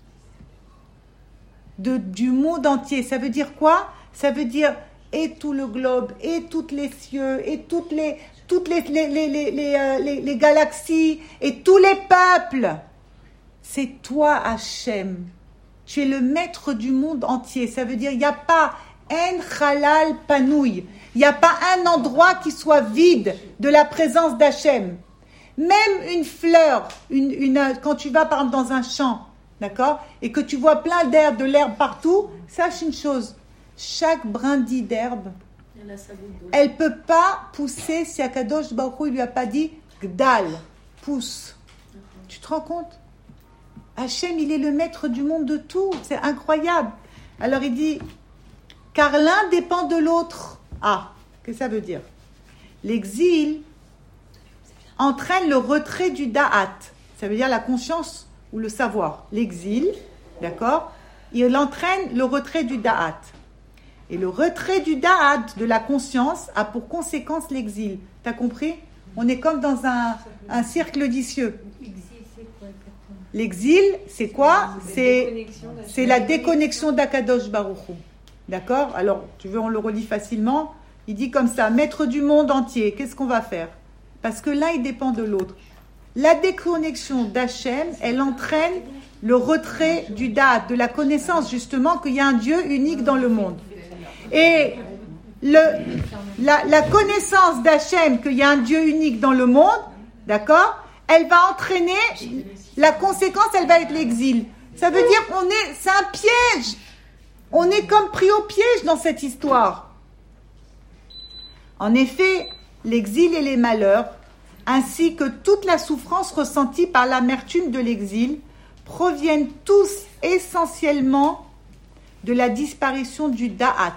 De, du monde entier. Ça veut dire quoi? Ça veut dire et tout le globe, et toutes les cieux, et toutes les, toutes les, les, les, les, les, euh, les, les galaxies, et tous les peuples. C'est toi, Hachem. Tu es le maître du monde entier. Ça veut dire, il n'y a pas un halal panouille. Il n'y a pas un endroit qui soit vide de la présence d'Hachem. Même une fleur, une, une, quand tu vas par exemple dans un champ, d'accord, et que tu vois plein d'herbe, de l'herbe partout, sache une chose, chaque brindille d'herbe, elle ne peut pas pousser si Akadosh Baruch Hu, il lui a pas dit Gdal, pousse. Tu te rends compte? Hachem, il est le maître du monde de tout. C'est incroyable. Alors il dit, car l'un dépend de l'autre. Ah, qu'est-ce que ça veut dire? L'exil entraîne le retrait du da'at. Ça veut dire la conscience ou le savoir. L'exil, d'accord, il entraîne le retrait du da'at. Et le retrait du da'at, de la conscience, a pour conséquence l'exil. T'as compris? On est comme dans un, un cercle vicieux. L'exil, c'est quoi? C'est, c'est la déconnexion d'Akadosh Baruch Hu. D'accord? Alors, tu veux, on le relit facilement. Il dit comme ça, maître du monde entier, qu'est-ce qu'on va faire? Parce que l'un, il dépend de l'autre. La déconnexion d'Hachem, elle entraîne le retrait du da'at, de la connaissance, justement, qu'il y a un Dieu unique dans le monde. Et le, la, la connaissance d'Hachem, qu'il y a un Dieu unique dans le monde, d'accord, elle va entraîner, la conséquence, elle va être l'exil. Ça veut dire qu'on est, c'est un piège. On est comme pris au piège dans cette histoire. En effet, l'exil et les malheurs, ainsi que toute la souffrance ressentie par l'amertume de l'exil, proviennent tous essentiellement de la disparition du da'at.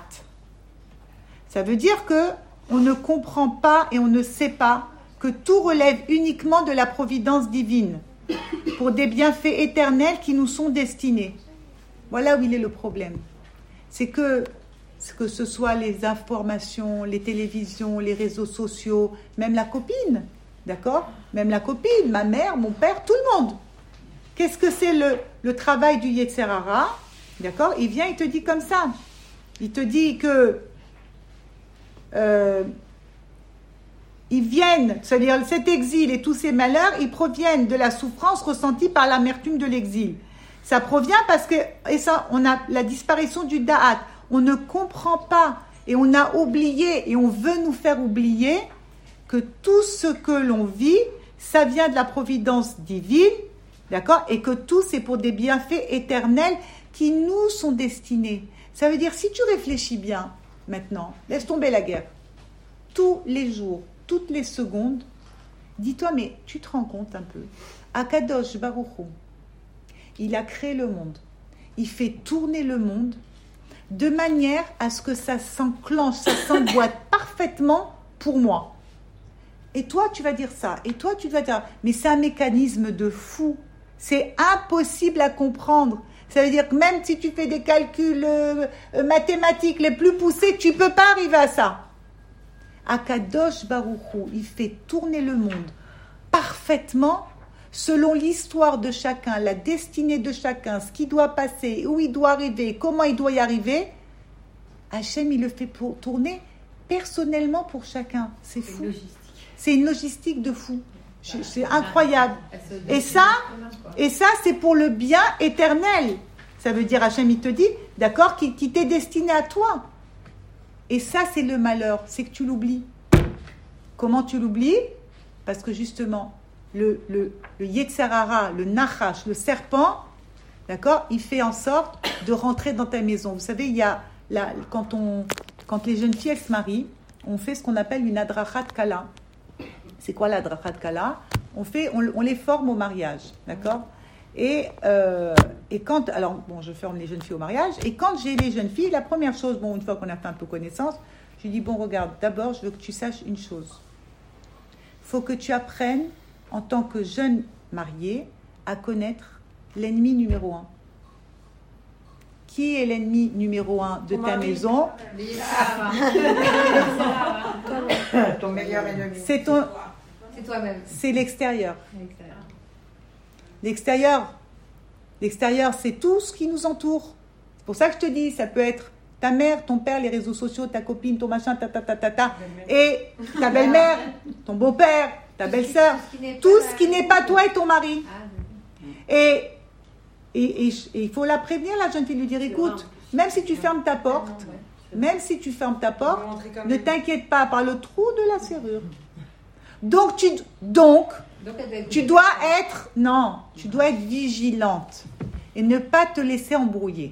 Ça veut dire que on ne comprend pas et on ne sait pas que tout relève uniquement de la providence divine pour des bienfaits éternels qui nous sont destinés. Voilà où il est le problème. C'est que, que ce soit les informations, les télévisions, les réseaux sociaux, même la copine, d'accord ? Même la copine, ma mère, mon père, tout le monde. Qu'est-ce que c'est le, le travail du Yetzer Hara ? D'accord ? Il vient, il te dit comme ça. Il te dit que euh, ils viennent, c'est-à-dire cet exil et tous ces malheurs, ils proviennent de la souffrance ressentie par l'amertume de l'exil. Ça provient parce que, et ça, on a la disparition du da'at. On ne comprend pas et on a oublié et on veut nous faire oublier que tout ce que l'on vit, ça vient de la providence divine, d'accord ? Et que tout, c'est pour des bienfaits éternels qui nous sont destinés. Ça veut dire, si tu réfléchis bien, maintenant, laisse tomber la guerre. Tous les jours, toutes les secondes, dis-toi, mais tu te rends compte un peu, Akadosh Baruch Hu, il a créé le monde. Il fait tourner le monde de manière à ce que ça s'enclenche, ça s'emboîte parfaitement pour moi. Et toi, tu vas dire ça. Et toi, tu vas dire... Mais c'est un mécanisme de fou. C'est impossible à comprendre. Ça veut dire que même si tu fais des calculs euh, mathématiques les plus poussés, tu ne peux pas arriver à ça. Akadosh Baruch Hu, il fait tourner le monde parfaitement selon l'histoire de chacun, la destinée de chacun, ce qui doit passer, où il doit arriver, comment il doit y arriver. Hachem, il le fait pour tourner personnellement pour chacun. C'est fou. C'est une logistique de fou. C'est incroyable. Et ça, et ça, c'est pour le bien éternel. Ça veut dire, Hachem, il te dit, d'accord, qui, qui t'est destiné à toi. Et ça, c'est le malheur, c'est que tu l'oublies. Comment tu l'oublies ? Parce que justement, le, le, le Yetzer Hara, le Nachash, le serpent, d'accord, il fait en sorte de rentrer dans ta maison. Vous savez, il y a, la, quand, on, quand les jeunes filles, elles se marient, on fait ce qu'on appelle une adrachat kala. C'est quoi l'adrachat kala ? On fait, on, on les forme au mariage, d'accord ? Et, euh, et quand, alors bon, je forme les jeunes filles au mariage, et quand j'ai les jeunes filles, la première chose, bon, une fois qu'on a fait un peu connaissance, je dis, bon, regarde, d'abord, je veux que tu saches une chose. Il faut que tu apprennes, en tant que jeune mariée, à connaître l'ennemi numéro un. Qui est l'ennemi numéro un de ta maison ? Ton meilleur ennemi. C'est ton... C'est toi-même. C'est l'extérieur. L'extérieur. L'extérieur, c'est tout ce qui nous entoure. C'est pour ça que je te dis, ça peut être ta mère, ton père, les réseaux sociaux, ta copine, ton machin, ta ta ta ta ta, et ta belle-mère, ton beau-père, ta belle-sœur, tout ce qui n'est pas toi et ton mari. Et et il faut la prévenir, la jeune fille, lui dire, écoute, même si tu fermes ta porte, même si tu fermes ta porte, ne t'inquiète pas par le trou de la serrure. Donc tu donc tu dois être non, tu dois être vigilante et ne pas te laisser embrouiller.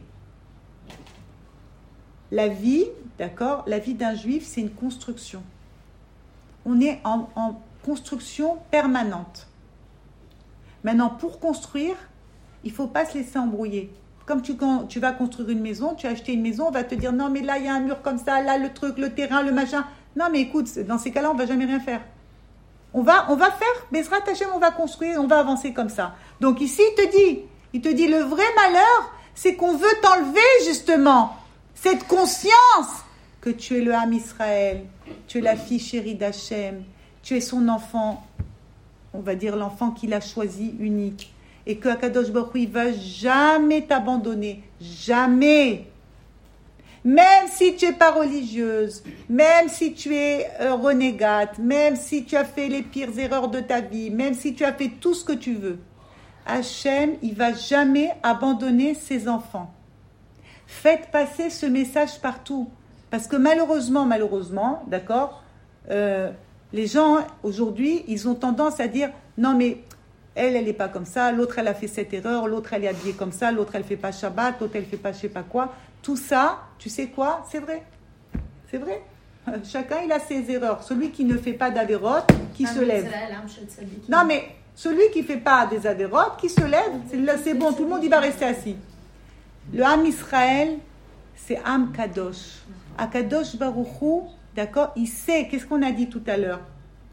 La vie, d'accord, la vie d'un juif, c'est une construction. On est en, en construction permanente. Maintenant, pour construire, il ne faut pas se laisser embrouiller. Comme tu, quand tu vas construire une maison, tu as acheté une maison, on va te dire non, mais là, il y a un mur comme ça, là, le truc, le terrain, le machin. Non, mais écoute, dans ces cas-là, on ne va jamais rien faire. On va, on va faire, Bezrat Hashem, on va construire, on va avancer comme ça. Donc ici, il te dit, il te dit, le vrai malheur, c'est qu'on veut t'enlever justement cette conscience que tu es le Ham Israël, tu es la fille chérie d'Hachem, tu es son enfant, on va dire l'enfant qu'il a choisi unique, et que Akadosh Baruch Hu, il va jamais t'abandonner, jamais. Même si tu n'es pas religieuse, même si tu es euh, renégate, même si tu as fait les pires erreurs de ta vie, même si tu as fait tout ce que tu veux, Hachem, il ne va jamais abandonner ses enfants. Faites passer ce message partout. Parce que malheureusement, malheureusement, d'accord, euh, les gens, aujourd'hui, ils ont tendance à dire, non mais, elle, elle n'est pas comme ça, l'autre, elle a fait cette erreur, l'autre, elle est habillée comme ça, l'autre, elle ne fait pas Shabbat, l'autre, elle ne fait pas je ne sais pas quoi. Tout ça, tu sais quoi? C'est vrai. C'est vrai. Chacun, il a ses erreurs. Celui qui ne fait pas d'avérotes, qui se lève. Non mais, celui qui ne fait pas des avérotes, qui se lève, c'est, c'est bon, tout le monde, il va rester assis. Le Ham Israël, c'est Ham Kadosh. Akadosh Baruch Hu, d'accord, il sait, qu'est-ce qu'on a dit tout à l'heure?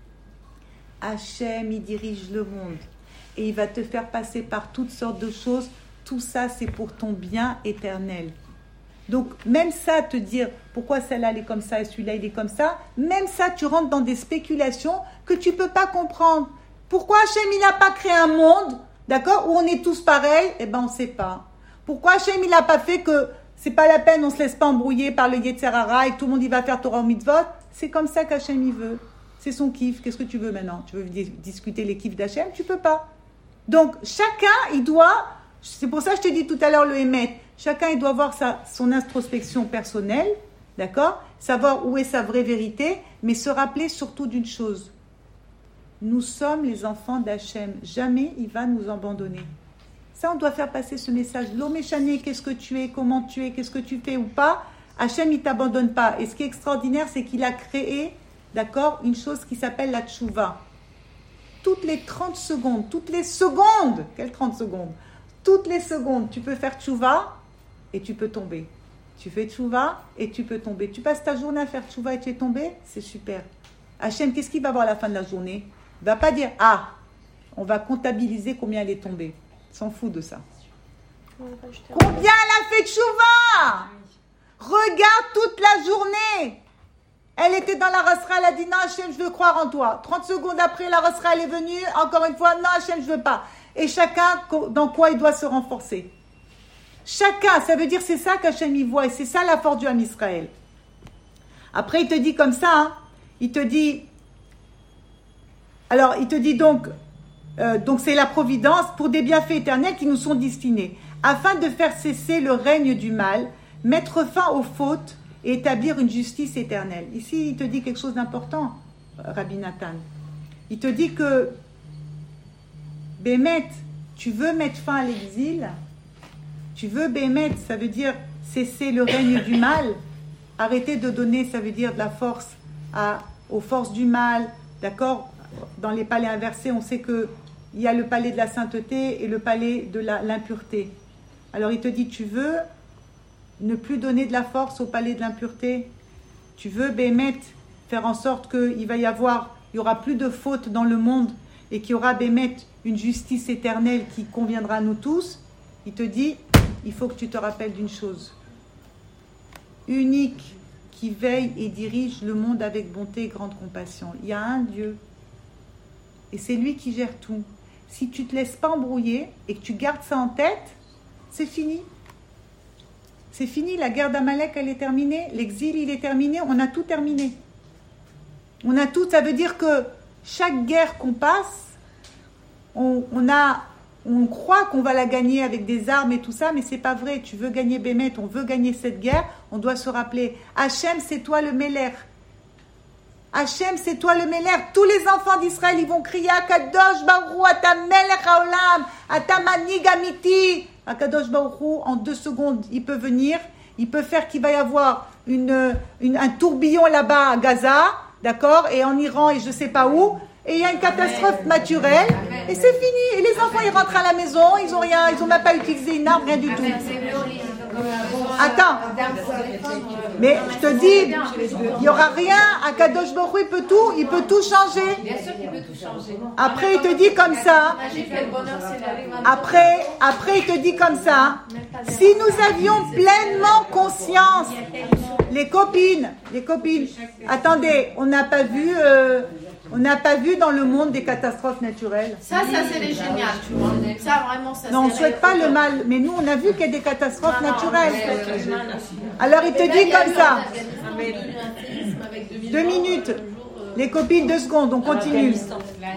Hachem, il dirige le monde. Et il va te faire passer par toutes sortes de choses. Tout ça, c'est pour ton bien éternel. Donc, même ça, te dire, pourquoi celle-là, elle est comme ça et celui-là, il est comme ça, même ça, tu rentres dans des spéculations que tu ne peux pas comprendre. Pourquoi Hachem, il n'a pas créé un monde, d'accord, où on est tous pareils? Eh bien, on ne sait pas. Pourquoi Hachem, il n'a pas fait que c'est pas la peine, on ne se laisse pas embrouiller par le Yetzer Hara et que tout le monde, il va faire Torah ou Mitzvot? C'est comme ça qu'Hachem, il veut. C'est son kiff. Qu'est-ce que tu veux maintenant? Tu veux dis- discuter les kiffs d'Hachem? Tu peux pas. Donc, chacun, il doit... C'est pour ça que je te dis tout à l'heure le Hémet. Chacun, il doit avoir sa, son introspection personnelle, d'accord? Savoir où est sa vraie vérité, mais se rappeler surtout d'une chose. Nous sommes les enfants d'Hachem. Jamais il va nous abandonner. Ça, on doit faire passer ce message. L'Oméchané, qu'est-ce que tu es, comment tu es, qu'est-ce que tu fais ou pas, Hachem, il ne t'abandonne pas. Et ce qui est extraordinaire, c'est qu'il a créé, d'accord, une chose qui s'appelle la tchouva. Toutes les trente secondes, toutes les secondes, quelles trente secondes? Toutes les secondes, tu peux faire tchouva et tu peux tomber. Tu fais tchouva et tu peux tomber. Tu passes ta journée à faire tchouva et tu es tombé, c'est super. Hachem, qu'est-ce qu'il va voir à la fin de la journée? Il ne va pas dire, ah, on va comptabiliser combien elle est tombée. Il s'en fout de ça. Combien elle a fait tchouva? Regarde toute la journée. Elle était dans la rasra, elle a dit, non Hachem, je veux croire en toi. trente secondes après, la rasra, elle est venue. Encore une fois, non Hachem, je veux pas. Et chacun, dans quoi il doit se renforcer. Chacun, ça veut dire, c'est ça qu'Hachem y voit. Et c'est ça la force du Ham Israël. Après, il te dit comme ça, hein, il te dit, alors, il te dit donc, euh, donc c'est la providence pour des bienfaits éternels qui nous sont destinés, afin de faire cesser le règne du mal, mettre fin aux fautes et établir une justice éternelle. Ici, il te dit quelque chose d'important, Rabbi Nathan. Il te dit que, Bémet, tu veux mettre fin à l'exil, tu veux Bémet, ça veut dire cesser le règne du mal, arrêter de donner, ça veut dire de la force à, aux forces du mal, d'accord? Dans les palais inversés, on sait qu'il y a le palais de la sainteté et le palais de la, l'impureté. Alors il te dit, tu veux ne plus donner de la force au palais de l'impureté? Tu veux, Bémet, faire en sorte qu'il va y avoir, il n'y aura plus de fautes dans le monde et qu'il y aura, Bémet, une justice éternelle qui conviendra à nous tous? Il te dit, il faut que tu te rappelles d'une chose. Unique qui veille et dirige le monde avec bonté et grande compassion. Il y a un Dieu. Et c'est lui qui gère tout. Si tu ne te laisses pas embrouiller et que tu gardes ça en tête, c'est fini. C'est fini, la guerre d'Amalek, elle est terminée. L'exil, il est terminé. On a tout terminé. On a tout. Ça veut dire que chaque guerre qu'on passe, on, on, a, on croit qu'on va la gagner avec des armes et tout ça, mais c'est pas vrai. Tu veux gagner Bémet, on veut gagner cette guerre. On doit se rappeler, Hachem, c'est toi le Méler. Hachem, c'est toi le Méler. Tous les enfants d'Israël, ils vont crier Akadosh Baruch Hu, Ata Melech Haolam, Ata Manig Amiti. Akadosh Baruch Hu, en deux secondes, il peut venir. Il peut faire qu'il va y avoir une, une, un tourbillon là-bas à Gaza, d'accord, et en Iran et je ne sais pas où. Et il y a une catastrophe naturelle. Et c'est fini. Et les enfants, ils rentrent à la maison, ils n'ont rien, ils n'ont même pas utilisé une arme, rien du tout. Attends, mais je te dis, il n'y aura rien, Akadosh Baruch Hu, il peut tout, il peut tout changer. Bien sûr qu'il peut tout changer. Après, il te dit comme ça, après, après, il te dit comme ça, si nous avions pleinement conscience, les copines, les copines, attendez, on n'a pas vu... Euh, On n'a pas vu dans le monde des catastrophes naturelles. Ça, ça c'est les génial, tu vois. Ça, vraiment, ça Non, on ne souhaite pas le mal. Mais nous, on a vu qu'il y a des catastrophes naturelles. Alors, il te dit comme ça. Deux minutes. Les copines, deux secondes. On continue.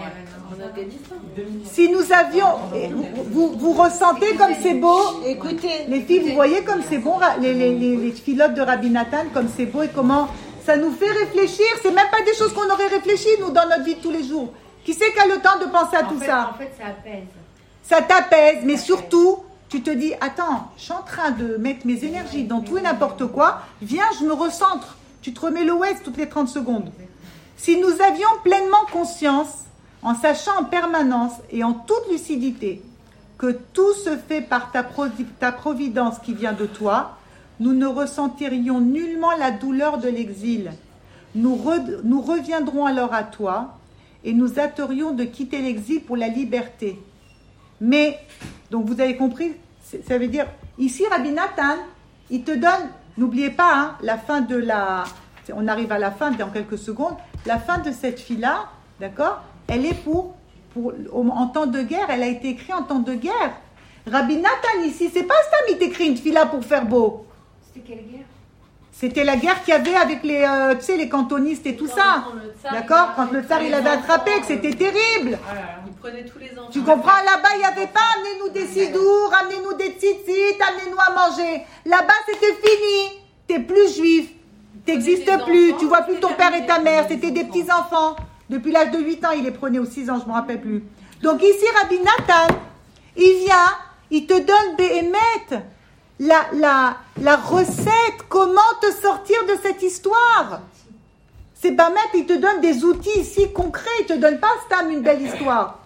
Si nous avions, vous, vous ressentez comme c'est beau, écoutez, les filles, vous voyez comme c'est bon, les, les, les, les filotes de Rabbi Nathan, comme c'est beau et comment ça nous fait réfléchir. C'est même pas des choses qu'on aurait réfléchi, nous, dans notre vie de tous les jours. Qui c'est qui a le temps de penser à en tout fait, ça? En fait, ça apaise. Ça t'apaise, mais surtout, tu te dis, attends, je suis en train de mettre mes énergies dans tout et n'importe quoi, viens, je me recentre. Tu te remets le West toutes les trente secondes. Si nous avions pleinement conscience, en sachant en permanence et en toute lucidité que tout se fait par ta, provi- ta providence qui vient de toi, nous ne ressentirions nullement la douleur de l'exil. Nous, re- nous reviendrons alors à toi et nous hâterions de quitter l'exil pour la liberté. Mais, donc vous avez compris, ça veut dire, ici Rabbi Nathan, il te donne, n'oubliez pas, hein, la fin de la, on arrive à la fin dans quelques secondes, la fin de cette fille-là, d'accord, elle est pour, pour, en temps de guerre, elle a été écrite en temps de guerre. Rabbi Nathan ici, c'est pas ça, il t'écrit une fille-là pour faire beau. C'était quelle guerre? C'était la guerre qu'il y avait avec les, euh, tu sais, les cantonistes et tout Quand- ça. quand le tsar, D'accord, il a- quand le tsar il avait attrapé, que c'était terrible. Il prenait tous les enfants. Tu comprends, là-bas, il n'y avait pas amenez-nous des sidours, amenez-nous des tzitzit, amenez-nous à manger. Là-bas, c'était fini. T'es plus juif. T'existes des plus. enfants, Tu vois plus ton c'était père et ta terminé, mère. les C'était des enfants. petits-enfants. Depuis l'âge de huit ans, il les prenait, ou six ans, je ne me rappelle plus. Donc ici, Rabbi Nathan, il vient, il te donne Béhémet, la, la, la recette, comment te sortir de cette histoire. C'est Béhémet, il te donne des outils ici concrets, il ne te donne pas, Stam, une belle histoire.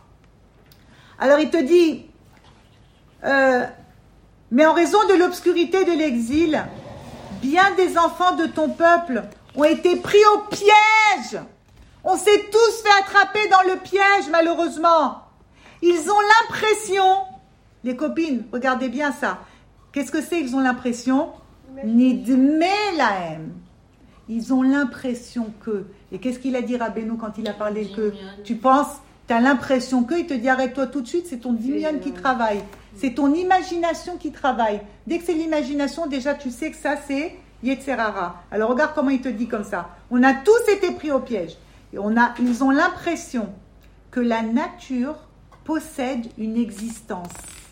Alors il te dit, euh, mais en raison de l'obscurité de l'exil, bien des enfants de ton peuple ont été pris au piège. On s'est tous fait attraper dans le piège, malheureusement. Ils ont l'impression, les copines, regardez bien ça. Qu'est-ce que c'est, ils ont l'impression? Nidme lahem. Ils ont l'impression que. Et qu'est-ce qu'il a dit Rabbeinu quand il a parlé que? Tu penses, tu as l'impression que, il te dit arrête-toi tout de suite, c'est ton dimion qui travaille. C'est ton imagination qui travaille. Dès que c'est l'imagination, déjà tu sais que ça c'est Yetzerara. Alors regarde comment il te dit comme ça. On a tous été pris au piège. Et on a, ils ont l'impression que la nature possède une existence.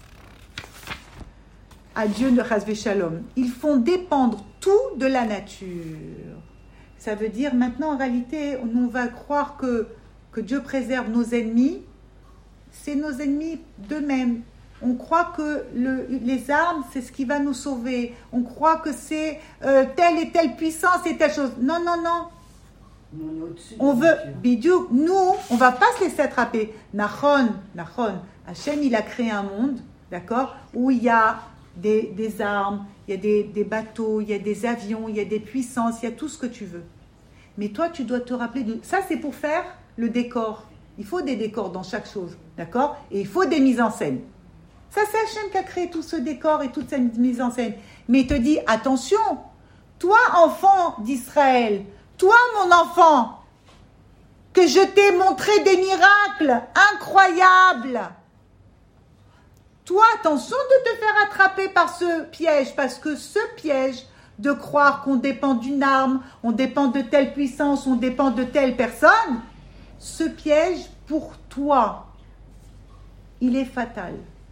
Adieu de Chasvé Shalom. Ils font dépendre tout de la nature. Ça veut dire maintenant en réalité, on va croire que, que Dieu préserve nos ennemis. C'est nos ennemis d'eux-mêmes. On croit que le, les armes, c'est ce qui va nous sauver. On croit que c'est euh, telle et telle puissance et telle chose. Non, non, non. On veut, bidou, nous, on va pas se laisser attraper. Nachon, Nachon, Hachem, il a créé un monde, d'accord, où il y a des, des armes, il y a des, des bateaux, il y a des avions, il y a des puissances, il y a tout ce que tu veux. Mais toi, tu dois te rappeler de... Ça, c'est pour faire le décor. Il faut des décors dans chaque chose, d'accord, et il faut des mises en scène. Ça, c'est Hachem qui a créé tout ce décor et toute cette mise en scène. Mais il te dit, attention, toi, enfant d'Israël, toi, mon enfant, que je t'ai montré des miracles incroyables. Toi, attention de te faire attraper par ce piège, parce que ce piège de croire qu'on dépend d'une arme, on dépend de telle puissance, on dépend de telle personne, ce piège, pour toi, il est fatal.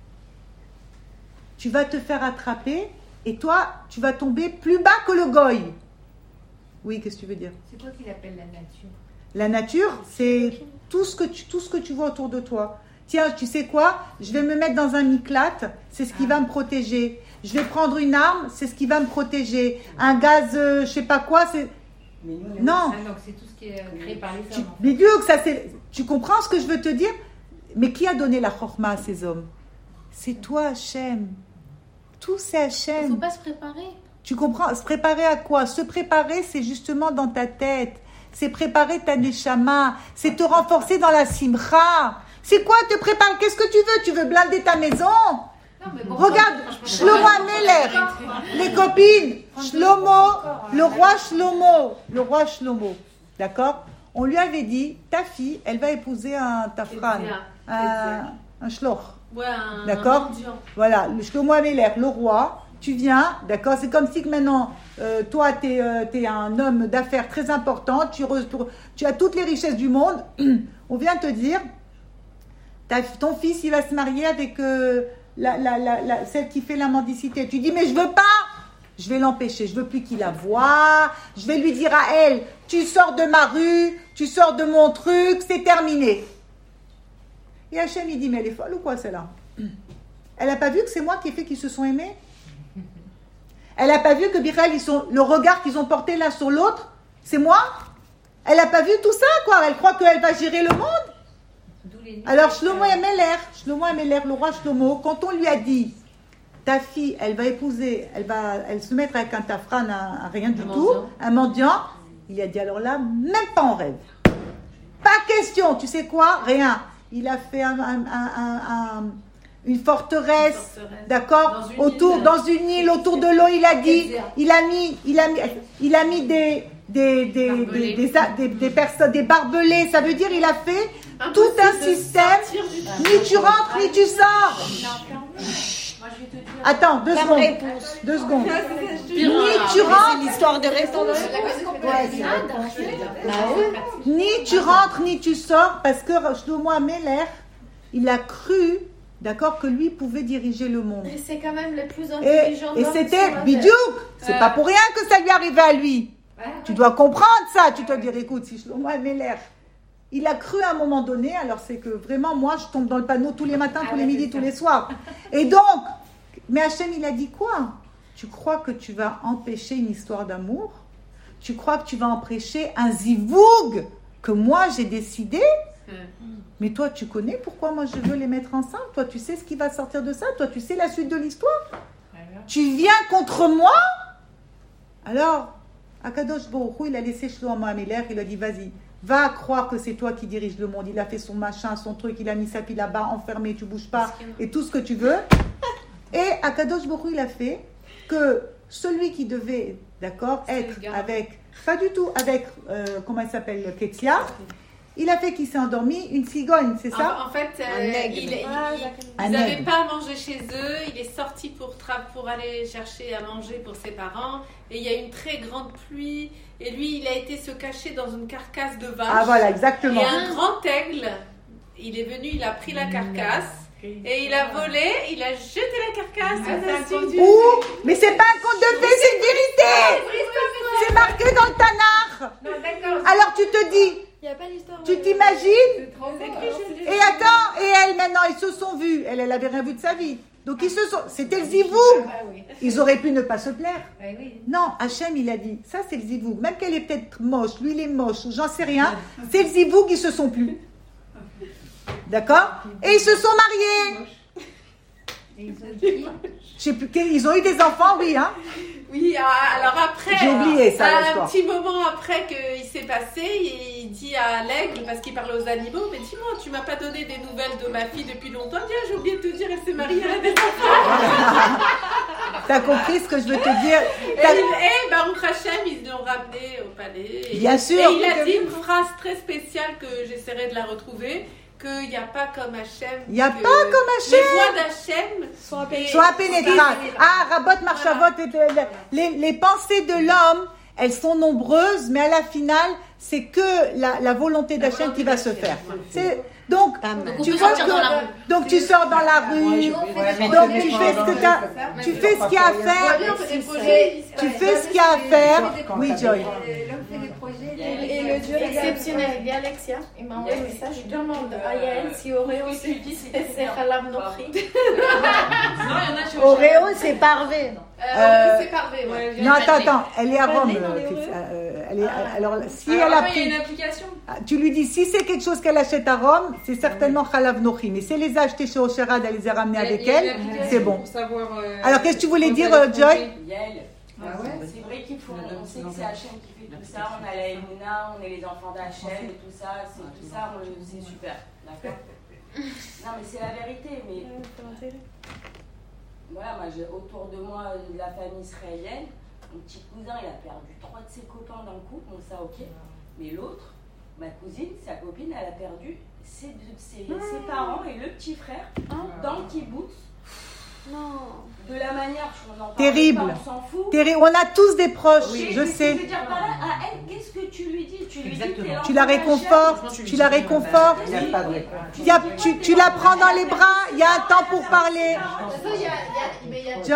Tu vas te faire attraper et toi, tu vas tomber plus bas que le goy. Oui, qu'est-ce que tu veux dire? C'est quoi qu'il appelle la nature? La nature, c'est tout ce que tu, tout ce que tu vois autour de toi. Tiens, tu sais quoi? Je vais me mettre dans un miclate, c'est ce qui ah. va me protéger. Je vais prendre une arme, c'est ce qui va me protéger. Un gaz, euh, je sais pas quoi, c'est... Mais nous, non. Ça, donc c'est tout ce qui est créé par les tu, hommes. Mais Dieu, ça c'est... Tu comprends ce que je veux te dire? Mais qui a donné la chorma à ces hommes? C'est toi, Hachem. Tout c'est Hachem. Il ne faut pas se préparer. Tu comprends? Se préparer à quoi? Se préparer, c'est justement dans ta tête. C'est préparer ta neshama. C'est te renforcer dans la simcha. C'est quoi te préparer? Qu'est-ce que tu veux? Tu veux blinder ta maison? Non, mais bon, regarde, Shlomo Ameler, les copines, Shlomo, le roi Shlomo, le roi Shlomo, d'accord? On lui avait dit, ta fille, elle va épouser un tafran, un, un shloch, ouais, un, d'accord? Un voilà, le Shlomo Ameler, le roi, tu viens, d'accord? C'est comme si que maintenant, euh, toi, tu es euh, un homme d'affaires très important, tu, re, tu as toutes les richesses du monde, on vient te dire, ta, ton fils, il va se marier avec euh, la, la, la, la, celle qui fait la mendicité. Tu dis, mais je veux pas. Je vais l'empêcher. Je veux plus qu'il la voie. Je vais lui dire à elle, tu sors de ma rue, tu sors de mon truc, c'est terminé. Et Hachem, il dit, mais elle est folle ou quoi, celle-là? Elle n'a pas vu que c'est moi qui ai fait qu'ils se sont aimés? Elle n'a pas vu que Birel, ils sont, le regard qu'ils ont porté l'un sur l'autre, c'est moi? Elle n'a pas vu tout ça, quoi. Elle croit qu'elle va gérer le monde. Alors, Shlomo Ameler, Shlomo Ameler, le roi Shlomo, quand on lui a dit, ta fille, elle va épouser, elle va elle se mettre avec un tafran, un, un rien du un tout, mendiant. un mendiant, il a dit, alors là, même pas en rêve. Pas question, tu sais quoi? Rien. Il a fait un, un, un, un, un, une forteresse, Une forteresse. d'accord, Dans une autour, île. dans une île, autour de l'eau, il a dit, il a mis, il a mis, il a mis des, des, des, des, des, des, des personnes, des barbelés, ça veut dire, il a fait tout un système, ni tu rentres, ni tu sors. Moi, je vais te dire. Attends, deux secondes, deux secondes. Ni tu rentres, L'histoire de réponse. ni tu rentres, ni tu sors, parce que Shlomo Ameler, il a cru, d'accord, que lui pouvait diriger le monde. Mais c'est quand même le plus Et, intelligent. et d'homme c'était sur la terre. bidiouk. C'est pas pour rien que ça lui arrivait à lui. Tu dois comprendre ça. Tu dois dire, écoute, si Shlomo Ameler, il a cru à un moment donné, alors c'est que vraiment, moi, je tombe dans le panneau tous les matins, tous les midis, tous les soirs. Et donc, mais Hachem, il a dit quoi? Tu crois que tu vas empêcher une histoire d'amour? Tu crois que tu vas empêcher un zivoug que moi, j'ai décidé? Mais toi, tu connais pourquoi moi, je veux les mettre ensemble? Toi, tu sais ce qui va sortir de ça? Toi, tu sais la suite de l'histoire? Tu viens contre moi? Alors, Akadosh Baruch Hu, il a laissé Shlomo Ameler, il a dit, vas-y, va croire que c'est toi qui dirige le monde. Il a fait son machin, son truc, il a mis sa pile là-bas, enfermé, tu bouges pas, et tout ce que tu veux. Et Akadosh Baruch Hu, il a fait que celui qui devait, d'accord, être avec, pas du tout, avec, euh, comment il s'appelle, Ketia, il a fait qu'il s'est endormi, une cigogne, c'est ça? En, en fait, euh, Un aigle. il, il- Un ils n'avaient aigle. pas à manger chez eux. Il est sorti pour, tra- pour aller chercher à manger pour ses parents. Et il y a une très grande pluie. Et lui, il a été se cacher dans une carcasse de vache. Ah voilà, exactement. Et un grand aigle, il est venu, il a pris la carcasse. Et il a volé, il a jeté la carcasse. Ah, c'est un conte. Ou, mais c'est pas un conte de fées, c'est une vérité. C'est marqué dans le Tanakh. Non, d'accord. Alors tu te dis, Il n'y a pas d'histoire. tu t'imagines? C'est trop beau. Et attends, et elle maintenant, ils se sont vus. Elle, elle avait rien vu de sa vie. Donc ils se sont, c'était le zivoug. Ah oui. Ils auraient pu ne pas se plaire. Ah oui. Non, Hachem, il a dit, ça c'est le zivoug. Même qu'elle est peut-être moche, lui il est moche, ou j'en sais rien. C'est le zivoug, ils se sont plus. D'accord? Et ils se sont mariés. Et ils ont dit, Je sais plus, ils ont eu des enfants, oui, hein? Oui, ah, alors après, J'ai oublié ça, un l'histoire. petit moment après qu'il s'est passé, il dit à l'aigle, parce qu'il parle aux animaux, mais dis-moi, tu m'as pas donné des nouvelles de ma fille depuis longtemps. Tiens, j'ai oublié de te dire, elle s'est mariée, elle a des enfants. T'as compris ce que je veux te dire? Et, T'as- il- et Baruch Hashem, ils l'ont ramené au palais. Et- Bien sûr. Et il a dit une phrase très spéciale que j'essaierai de la retrouver, qu'il n'y a pas comme Hashem. Il n'y a que pas comme Les Hachem. voix d'Hachem Sont impénétrables. Sont impénétrables. Ah, Rabot Marchavot, les, les pensées de l'homme, elles sont nombreuses, mais à la finale, c'est que la, la volonté d'Hachem qui va se faire. C'est, donc, Donc, on tu peut vois sortir que- dans la rue. donc tu sors dans la rue, donc tu fais ce que t'as, tu fais ce qu'il y a à faire, tu fais ce qu'il y a à faire. Oui, Joy. l'homme fait des projets. Et le Dieu exceptionnel, il y a Alexia, il m'a envoyé un message, je demande à Yael si Oreo se dit c'est Khalav Nochri. Oreo, c'est parvé. Euh, c'est parfait. Ouais. Non, attends, attends, elle est à Rome. euh, Fix- euh, elle est, alors, si elle a il y a une pris, application. tu lui dis, si c'est quelque chose qu'elle achète à Rome, c'est certainement Khalav Nochri. Mais si elle les a achetés chez Osherad, elle les a ramenés avec Il y a une elle, application c'est bon. pour savoir, euh, Alors, qu'est-ce que tu voulais quand dire, elle est euh, Joy? congé. Yael, Ah ouais. c'est vrai qu'il faut, on sait que c'est Hachem qui fait tout ça, on a la Emouna, on est les enfants d'Hachem et tout ça, c'est tout ça, on le- c'est super, d'accord? Non mais c'est la vérité, mais voilà, moi j'ai autour de moi de la famille israélienne, mon petit cousin il a perdu trois de ses copains d'un coup, bon ça ok, mais l'autre, ma cousine, sa copine, elle a perdu ses, deux- ses, ses parents et le petit frère dans le kibbutz. De la manière on en parle Terrible. pas, on s'en fout. Terrible. On a tous des proches, Oui, je mais sais. Tu veux dire par là, à elle, qu'est-ce que tu lui dis? Tu lui Exactement. dis que t'es Tu la l'enfant réconfortes, Franchement, tu la réconfortes. Il n'y a pas de réponse. Il y a- tu, tu la prends dans les bras, il y a un temps pour parler. Joy.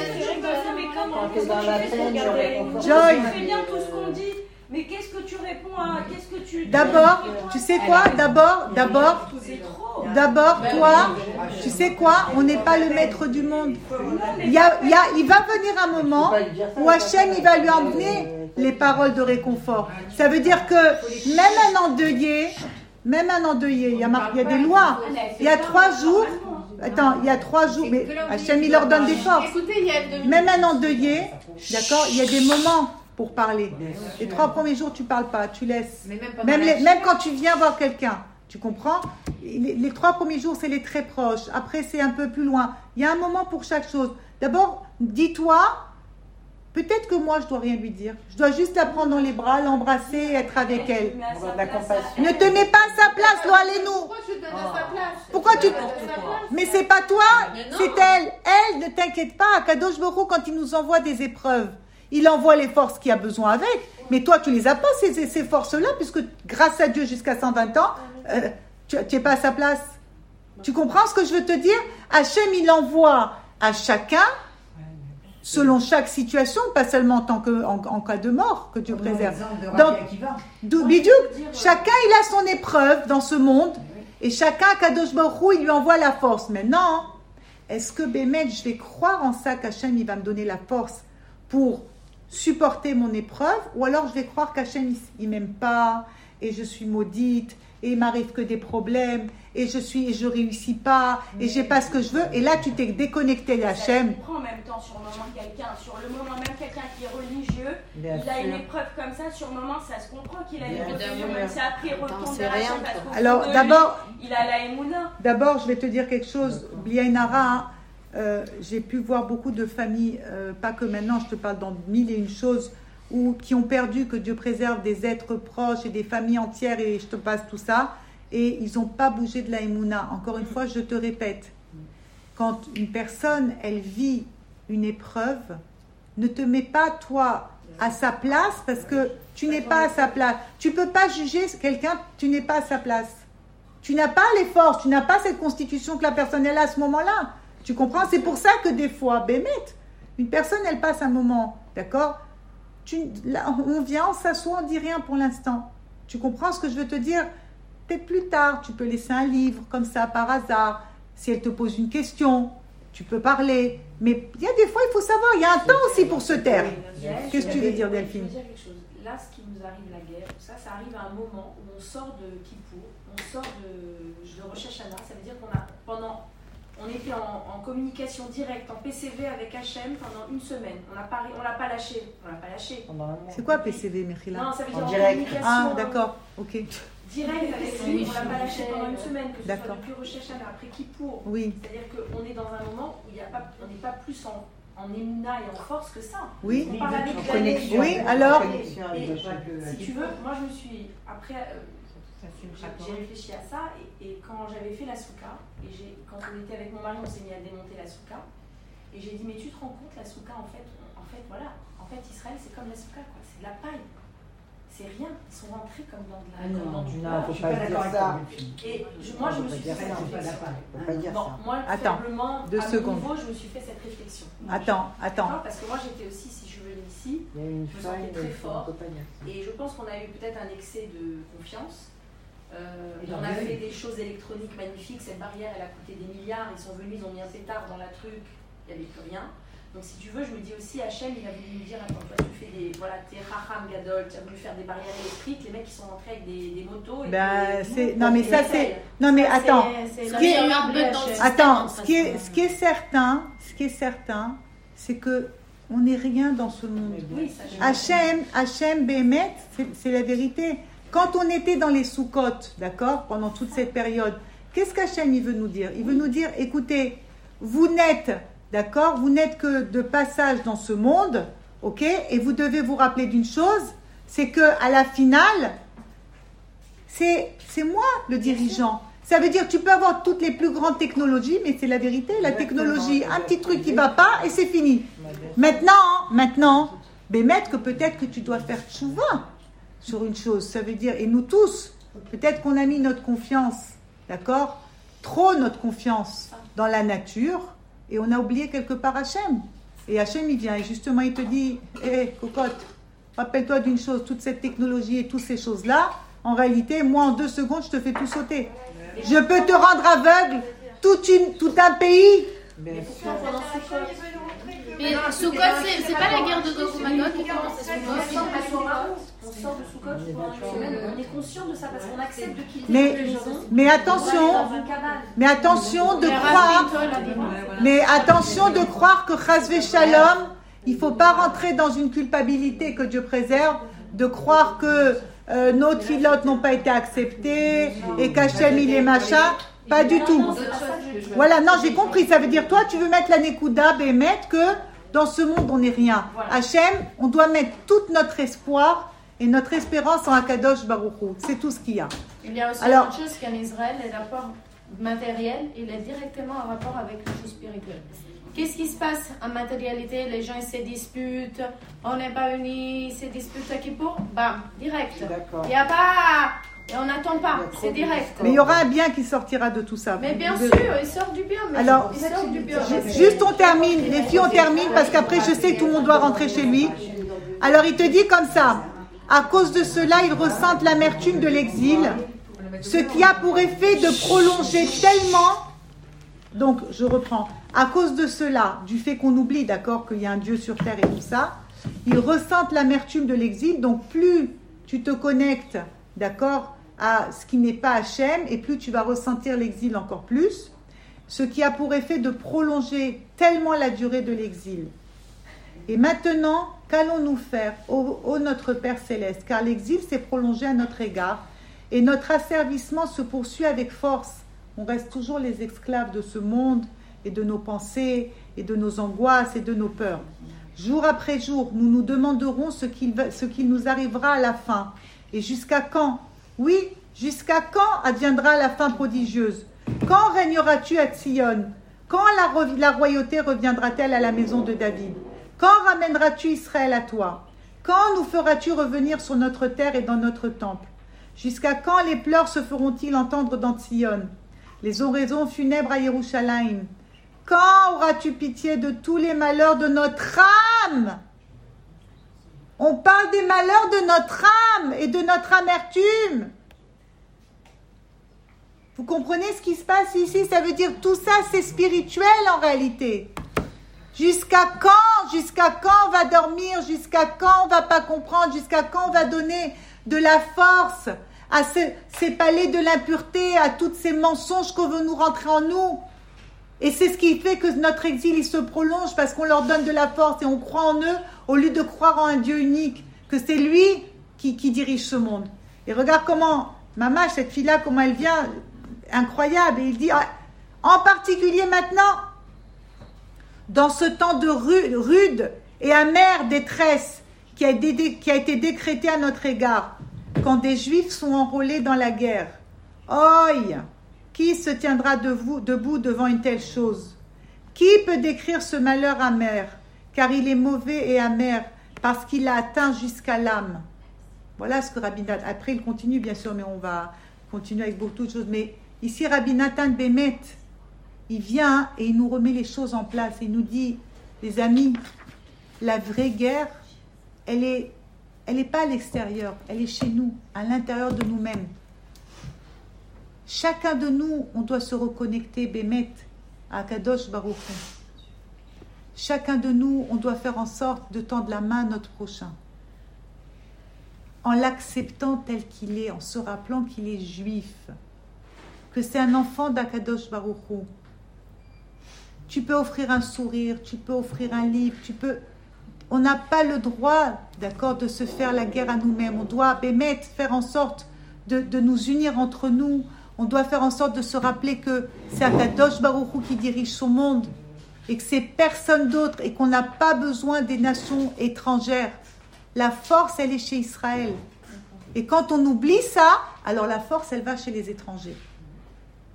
Quand t'es dans la peine, tu réconfortes. Joy. Tu fais bien tout ce qu'on dit, mais qu'est-ce que tu réponds à... Qu'est-ce que tu... D'abord, tu sais quoi? D'abord, d'abord, C'est trop. d'abord, toi, tu sais quoi? On n'est pas le maître du monde. Il, y a, il, y a, il va venir un moment où Hachem, il va lui emmener les paroles de réconfort. Ça veut dire que même un endeuillé, même un endeuillé, il y a, mar- il y a des lois. Il y a trois jours, attends, il y a trois jours, mais Hachem, il leur donne des forces. Écoutez, il y a deux minutes. Même un endeuillé, d'accord, il y a des moments pour parler. Les trois premiers jours, tu parles pas, tu laisses. Mais même, pendant Même, la les- même quand tu viens voir quelqu'un, tu comprends? les, les trois premiers jours, c'est les très proches. Après, c'est un peu plus loin. Il y a un moment pour chaque chose. D'abord, dis-toi, peut-être que moi, je dois rien lui dire. Je dois juste la prendre dans les bras, l'embrasser et être avec elle. On a de la compassion. Ne te mets pas à sa place, Loalé-nous. Pourquoi tu te donnes à sa place? Pourquoi tu... Donne à sa place. Mais c'est pas toi, Mais non. c'est elle. Elle, ne t'inquiète pas. Kadosh Baruch Hu, quand il nous envoie des épreuves, il envoie les forces qu'il a besoin avec. Mais toi, tu les as pas, ces, ces, ces forces-là, puisque grâce à Dieu, jusqu'à cent vingt ans, euh, tu n'es pas à sa place. Tu comprends ce que je veux te dire? Hachem, il envoie à chacun, selon chaque situation, pas seulement en, tant que, en, en cas de mort, que Dieu préserve. Donc, d'où- bidou, chacun, il a son épreuve dans ce monde, et chacun, Kadosh Baruch Hu, il lui envoie la force. Maintenant, est-ce que, Bémet, je vais croire en ça qu'Hachem, il va me donner la force pour supporter mon épreuve, ou alors je vais croire qu'Hachem, il ne m'aime pas, et je suis maudite, et il m'arrive que des problèmes, et je suis, et je réussis pas, et j'ai pas ce que je veux, et là tu t'es déconnecté d'Hachem. Ça se comprend en même temps sur le moment quelqu'un, sur le moment même quelqu'un qui est religieux, Bien il a une sûr. épreuve comme ça, sur le moment ça se comprend qu'il a une Bien épreuve, sûr. même si après il retourne c'est vers rien, Hachem parce qu'au fond Alors de d'abord, lui, il a la Emouna. d'abord je vais te dire quelque chose, Bliainara, hein, euh, j'ai pu voir beaucoup de familles, euh, pas que maintenant, je te parle dans mille et une choses, où, qui ont perdu, que Dieu préserve, des êtres proches et des familles entières, et je te passe tout ça, et ils n'ont pas bougé de la Emouna. Encore une fois, je te répète, quand une personne, elle vit une épreuve, ne te mets pas, toi, à sa place, parce que tu n'es pas à sa place. Tu ne peux pas juger quelqu'un, tu n'es pas à sa place. Tu n'as pas les forces, tu n'as pas cette constitution que la personne elle a à ce moment-là. Tu comprends? C'est pour ça que des fois, Bémet, une personne, elle passe un moment, d'accord? Tu, là, on vient, on s'assoit, on ne dit rien pour l'instant. Tu comprends ce que je veux te dire? Peut-être plus tard, tu peux laisser un livre comme ça par hasard. Si elle te pose une question, tu peux parler. Mais il y a des fois, il faut savoir, il y a un temps aussi pour se taire. Qu'est-ce que tu veux dire, Delphine? Je veux dire quelque chose. Là, ce qui nous arrive, la guerre, tout ça, ça arrive à un moment où on sort de Kippour, on sort de, de Rosh Hashanah. Ça veut dire qu'on a, pendant, on était en, en communication directe, en P C V avec Hachem pendant une semaine. On n'a pas, on l'a pas lâché. On l'a pas lâché. C'est quoi P C V, Mechila? Non, ça veut dire En en, direct. communication. Ah, d'accord, ok. Direct avec lui, on l'a pas lâché pendant une semaine, que ce soit D'accord. depuis Rosh Hashanah, après Kippour. Oui, C'est-à-dire qu'on est dans un moment où il y a pas, on n'est pas plus en, en émuna et en force que ça. oui. On parle avec En la connexion. Oui, alors- En connexion avec Et le- si tu veux, moi je me suis, après, euh, j'ai j'ai réfléchi à ça, et, et quand j'avais fait la souka, et j'ai, quand on était avec mon mari, on s'est mis à démonter la souka, et j'ai dit, mais tu te rends compte, la souka, en fait, on- en fait, voilà, en fait, Israël, c'est comme la souka, quoi, c'est de la paille. C'est rien, ils sont rentrés comme dans de la, Ah non, comme dans du non, beurre. faut pas dire ça. Et je- moi, je me suis fait cette réflexion. Faut pas dire Bon, ça. moi, Attends, faiblement, deux à mon secondes. niveau, je me suis fait cette réflexion. Attends, attends. Non, parce que moi, j'étais aussi, si je venais ici, Il y a une je me faille, sentais très mais on fort. peut pas dire ça. et je pense qu'on a eu peut-être un excès de confiance. Euh, Et on a d'orgueil. fait des choses électroniques magnifiques. Cette barrière, elle a coûté des milliards. Ils sont venus, ils ont mis un pétard dans la truc. Il n'y avait plus rien. Donc, si tu veux, je me dis aussi, Hachem, il a voulu nous dire, attends, toi, tu fais des. Voilà, t'es Raham Gadol, tu as voulu faire des barrières électriques. Les mecs, ils sont rentrés avec des, des motos. Et Ben, des- c'est... Non, mais ça, des c'est... essais. Non, mais Ça, attends. c'est- c'est Ce la qui est- meilleure un peu blèche. dans le- Attends, système, ce qui est, en fait. ce qui est certain, ce qui est certain, c'est que on n'est rien dans ce monde. Oui, ça, je- Hachem, Hachem, Bémet, c'est, c'est la vérité. Quand on était dans les sous-côtes, d'accord, pendant toute cette période, qu'est-ce qu'Hachem il veut nous dire? Il veut nous dire, écoutez, vous n'êtes, d'accord, vous n'êtes que de passage dans ce monde, ok, et vous devez vous rappeler d'une chose, c'est que à la finale, c'est, c'est moi le dirigeant. Ça veut dire que tu peux avoir toutes les plus grandes technologies, mais c'est la vérité. La technologie, un petit truc qui ne va pas et c'est fini. Maintenant, maintenant, Bémet, que peut-être que tu dois faire tchouva sur une chose. Ça veut dire, et nous tous, peut-être qu'on a mis notre confiance, d'accord, trop notre confiance dans la nature et on a oublié quelque part Hachem. Et Hachem, il vient et justement, il te dit, hé, hey, cocotte, rappelle-toi d'une chose, toute cette technologie et toutes ces choses-là, en réalité, moi, en deux secondes, je te fais tout sauter. Je peux te rendre aveugle, toute une, tout un pays. Mais pourquoi pendant Soukot? Mais Soukot, c'est, c'est pas la guerre de Gog ou Magog qui commence à Soukot. On sort de Soukot pendant une semaine, on est conscient de ça parce qu'on accepte de quitter mais, la maison. Mais attention, mais attention de croire, mais attention de croire que Chasvé Shalom, il ne faut pas rentrer dans une culpabilité que Dieu préserve, de croire que euh, nos tfilotes n'ont pas été acceptées et qu'Hachem il est machin. Pas du tout. Voilà, non, j'ai compris. Ça veut dire, toi, tu veux mettre la Nekuda, Bémet, que dans ce monde, on n'est rien. Hachem, on doit mettre tout notre espoir et notre espérance en Akadosh Baruch Hu. C'est tout ce qu'il y a. Il y a aussi Alors, autre chose qu'en Israël, les rapports matériels, il est directement en rapport avec les choses spirituelles. Qu'est-ce qui se passe en matérialité? Les gens ils se disputent, on n'est pas unis, ils se disputent à Kippour, bam, direct. Il n'y a pas... Et on n'attend pas, c'est direct. Mais il y aura un bien qui sortira de tout ça. Mais bien de... sûr, il sort du bien. Mais Alors, il sort du bien. Juste on termine, les filles on termine parce qu'après je sais que tout le monde doit rentrer chez lui. Alors il te dit comme ça, à cause de cela ils ressentent l'amertume de l'exil, ce qui a pour effet de prolonger tellement, donc je reprends, à cause de cela, du fait qu'on oublie, d'accord, qu'il y a un Dieu sur terre et tout ça, ils ressentent l'amertume de l'exil, donc plus tu te connectes, d'accord, à ce qui n'est pas Hachem, et plus tu vas ressentir l'exil encore plus, ce qui a pour effet de prolonger tellement la durée de l'exil. Et maintenant, qu'allons-nous faire, ô, ô notre Père Céleste, car l'exil s'est prolongé à notre égard, et notre asservissement se poursuit avec force. On reste toujours les esclaves de ce monde, et de nos pensées, et de nos angoisses, et de nos peurs. Jour après jour, nous nous demanderons ce qu'il, ce qu'il nous arrivera à la fin. Et jusqu'à quand? Oui, jusqu'à quand adviendra la fin prodigieuse? Quand régneras-tu à Tzion? Quand la, la royauté reviendra-t-elle à la maison de David? Quand ramèneras-tu Israël à toi? Quand nous feras-tu revenir sur notre terre et dans notre temple? Jusqu'à quand les pleurs se feront-ils entendre dans Tzion? Les oraisons funèbres à Yerushalayim? Quand auras-tu pitié de tous les malheurs de notre âme? On parle des malheurs de notre âme et de notre amertume. Vous comprenez ce qui se passe ici? Ça veut dire tout ça, c'est spirituel en réalité. Jusqu'à quand? Jusqu'à quand on va dormir? Jusqu'à quand on va pas comprendre? Jusqu'à quand on va donner de la force à ce, ces palais de l'impureté, à tous ces mensonges qu'on veut nous rentrer en nous? Et c'est ce qui fait que notre exil il se prolonge parce qu'on leur donne de la force et on croit en eux au lieu de croire en un Dieu unique, que c'est lui qui, qui dirige ce monde. Et regarde comment, Mama, cette fille-là, comment elle vient, incroyable. Et il dit, en particulier maintenant, dans ce temps de rude et amère détresse qui a, été, qui a été décrété à notre égard, quand des Juifs sont enrôlés dans la guerre, oi, qui se tiendra debout, debout devant une telle chose? Qui peut décrire ce malheur amer? Car il est mauvais et amer, parce qu'il a atteint jusqu'à l'âme. Voilà ce que Rabbi Nathan... Après, il continue, bien sûr, mais on va continuer avec beaucoup de choses. Mais ici, Rabbi Nathan Bémet, il vient et il nous remet les choses en place. Il nous dit, les amis, la vraie guerre, elle est, elle n'est pas à l'extérieur, elle est chez nous, à l'intérieur de nous-mêmes. Chacun de nous, on doit se reconnecter, Bémet, à Kadosh Baruch Hu. Chacun de nous, on doit faire en sorte de tendre la main à notre prochain. En l'acceptant tel qu'il est, en se rappelant qu'il est juif, que c'est un enfant d'Akadosh Baruch Hu. Tu peux offrir un sourire, tu peux offrir un livre, tu peux... On n'a pas le droit, d'accord, de se faire la guerre à nous-mêmes. On doit, Bémet, faire en sorte de, de nous unir entre nous. On doit faire en sorte de se rappeler que c'est Akadosh Baruch Hu qui dirige son monde et que c'est personne d'autre et qu'on n'a pas besoin des nations étrangères. La force, elle est chez Israël. Et quand on oublie ça, alors la force, elle va chez les étrangers.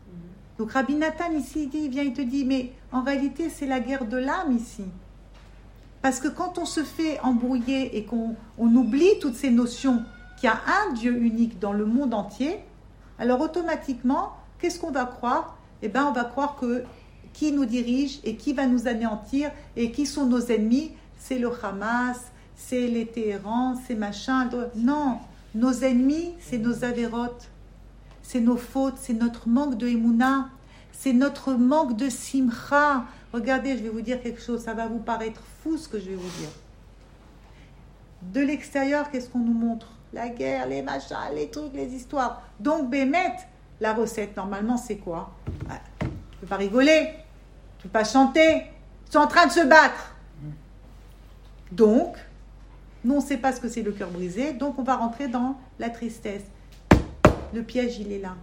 Donc Rabbi Nathan ici, il, dit, il vient, il te dit, mais en réalité, c'est la guerre de l'âme ici. Parce que quand on se fait embrouiller et qu'on on oublie toutes ces notions qu'il y a un Dieu unique dans le monde entier, alors automatiquement, qu'est-ce qu'on va croire? Eh bien, on va croire que qui nous dirige et qui va nous anéantir et qui sont nos ennemis, c'est le Hamas, c'est les Téhérans, c'est machin. Non, nos ennemis, c'est nos avérotes, c'est nos fautes, c'est notre manque de Emouna, c'est notre manque de Simcha. Regardez, je vais vous dire quelque chose, ça va vous paraître fou ce que je vais vous dire. De l'extérieur, qu'est-ce qu'on nous montre? La guerre, les machins, les trucs, les histoires. Donc, Bémet, la recette, normalement, c'est quoi? Ah, tu ne peux pas rigoler, tu ne peux pas chanter, ils sont en train de se battre. Donc, nous, on ne sait pas ce que c'est le cœur brisé, donc on va rentrer dans la tristesse. Le piège, il est là.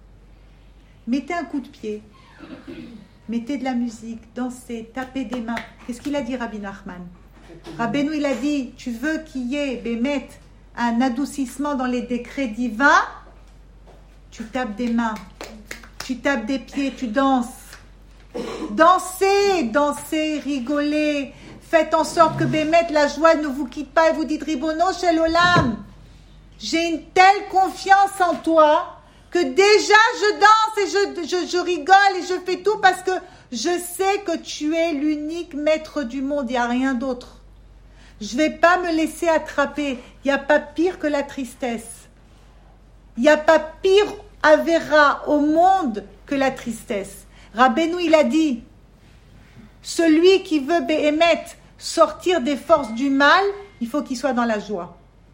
Mettez un coup de pied, mettez de la musique, dansez, tapez des mains. Qu'est-ce qu'il a dit, Rabbi Nachman? Rabbeinu, il a dit, tu veux qu'il y ait, Bémet, un adoucissement dans les décrets divins, tu tapes des mains, tu tapes des pieds, tu danses. Dansez, dansez, rigolez. Faites en sorte que Bémet, la joie ne vous quitte pas et vous dites, Ribono shel olam, j'ai une telle confiance en toi que déjà je danse et je, je, je rigole et je fais tout parce que je sais que tu es l'unique maître du monde, il n'y a rien d'autre. Je ne vais pas me laisser attraper. Il n'y a pas pire que la tristesse. Il n'y a pas pire avéra au monde que la tristesse. Rabbeinu, il a dit, celui qui veut Béhémet sortir des forces du mal, il faut qu'il soit dans la joie.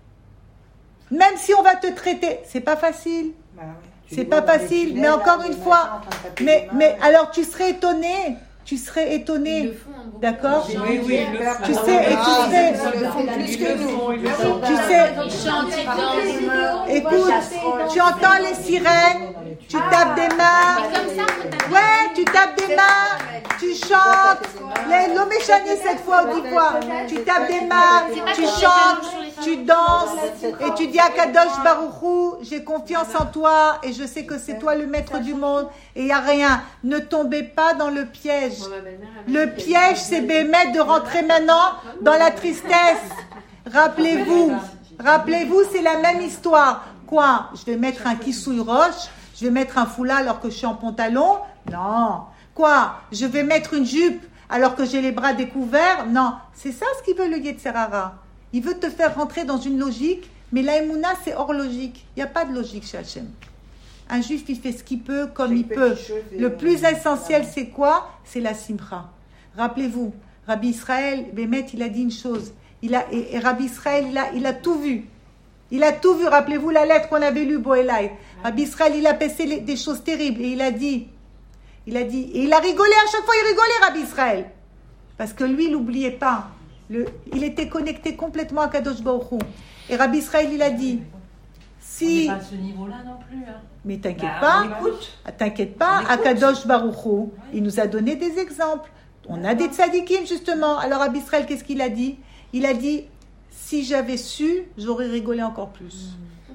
Même si on va te traiter, c'est pas facile. Bah oui. C'est pas facile, mais encore une fois, mais, mais alors tu serais étonné. Tu serais étonné, d'accord? Oui, oui, tu sais, et tu sais, plus que nous. Tu sais, écoute, tu entends les sirènes, tu tapes des mains, ouais, tu tapes des mains, tu chantes, les l'oméchané cette fois ou dix fois, tu tapes des mains, tu chantes, tu danses, et tu dis à Kadosh Baruchou, j'ai confiance en toi, et je sais que c'est toi le maître du monde, et il n'y a rien. Ne tombez pas dans le piège. Le piège, c'est Bémet de rentrer maintenant dans la tristesse. Rappelez-vous, rappelez-vous, c'est la même histoire. Quoi? Je vais mettre un kissouille roche, je vais mettre un foulard alors que je suis en pantalon? Non. Quoi? Je vais mettre une jupe alors que j'ai les bras découverts? Non. C'est ça ce qu'il veut le Yetzer Hara. Il veut te faire rentrer dans une logique, mais la Emouna, c'est hors logique. Il n'y a pas de logique chez Hachem. Un juif, il fait ce qu'il peut, comme il peut. Le plus essentiel, c'est quoi? C'est la simcha. Rappelez-vous, Rabbi Israël, Bémet, il a dit une chose. Il a, et, et Rabbi Israël, il a, il a tout vu. Il a tout vu. Rappelez-vous la lettre qu'on avait lue, Boélai. Rabbi Israël, il a passé les, des choses terribles. Et il a dit, il a dit, et il a rigolé, à chaque fois il rigolait, Rabbi Israël. Parce que lui, il n'oubliait pas. Le, il était connecté complètement à Kadosh Baruch Hu. Et Rabbi Israël, il a dit, si... On n'est pas à ce niveau-là non plus. Hein. Mais t'inquiète bah, pas, t'inquiète pas, Akadosh Baruch Hu, oui. Il nous a donné des exemples. On a des tzadikim justement. Alors Rabbi Israël, qu'est-ce qu'il a dit? Il a dit, si j'avais su, j'aurais rigolé encore plus. Mm.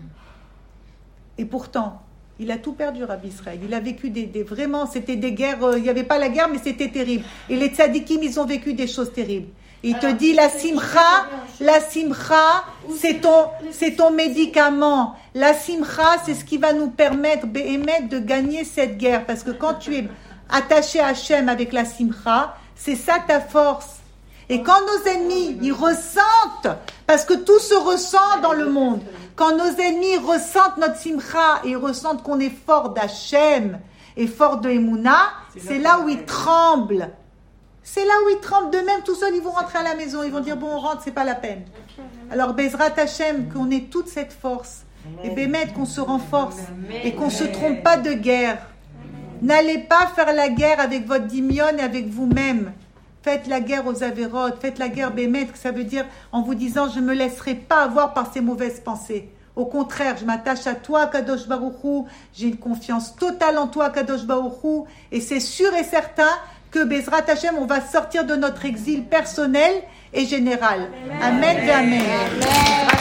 Et pourtant, il a tout perdu, Rabbi Israël. Il a vécu des, des vraiment, c'était des guerres, euh, il n'y avait pas la guerre, mais c'était terrible. Et les tzadikim, ils ont vécu des choses terribles. Il te dit, la simcha, la simcha, c'est ton, c'est ton médicament. La simcha, c'est ce qui va nous permettre, Béhémet, de gagner cette guerre. Parce que quand tu es attaché à Hachem avec la simcha, c'est ça ta force. Et quand nos ennemis, ils ressentent, parce que tout se ressent dans le monde, quand nos ennemis ressentent notre simcha, et ils ressentent qu'on est fort d'Hachem et fort de Emouna, c'est là où ils tremblent. C'est là où ils tremblent de même, tout seuls, ils vont rentrer à la maison, ils vont dire, bon, on rentre, c'est pas la peine. Alors, Bezrat Hachem, qu'on ait toute cette force, et Bémet, qu'on se renforce, et qu'on ne se trompe pas de guerre. N'allez pas faire la guerre avec votre dimion et avec vous-même. Faites la guerre aux avérotes, faites la guerre Bémet, ça veut dire en vous disant, je ne me laisserai pas avoir par ces mauvaises pensées. Au contraire, je m'attache à toi, Kadosh Baruch Hu, j'ai une confiance totale en toi, Kadosh Baruch Hu, et c'est sûr et certain que Bezrat Hachem, on va sortir de notre exil personnel et général. Amen et Amen. Amen.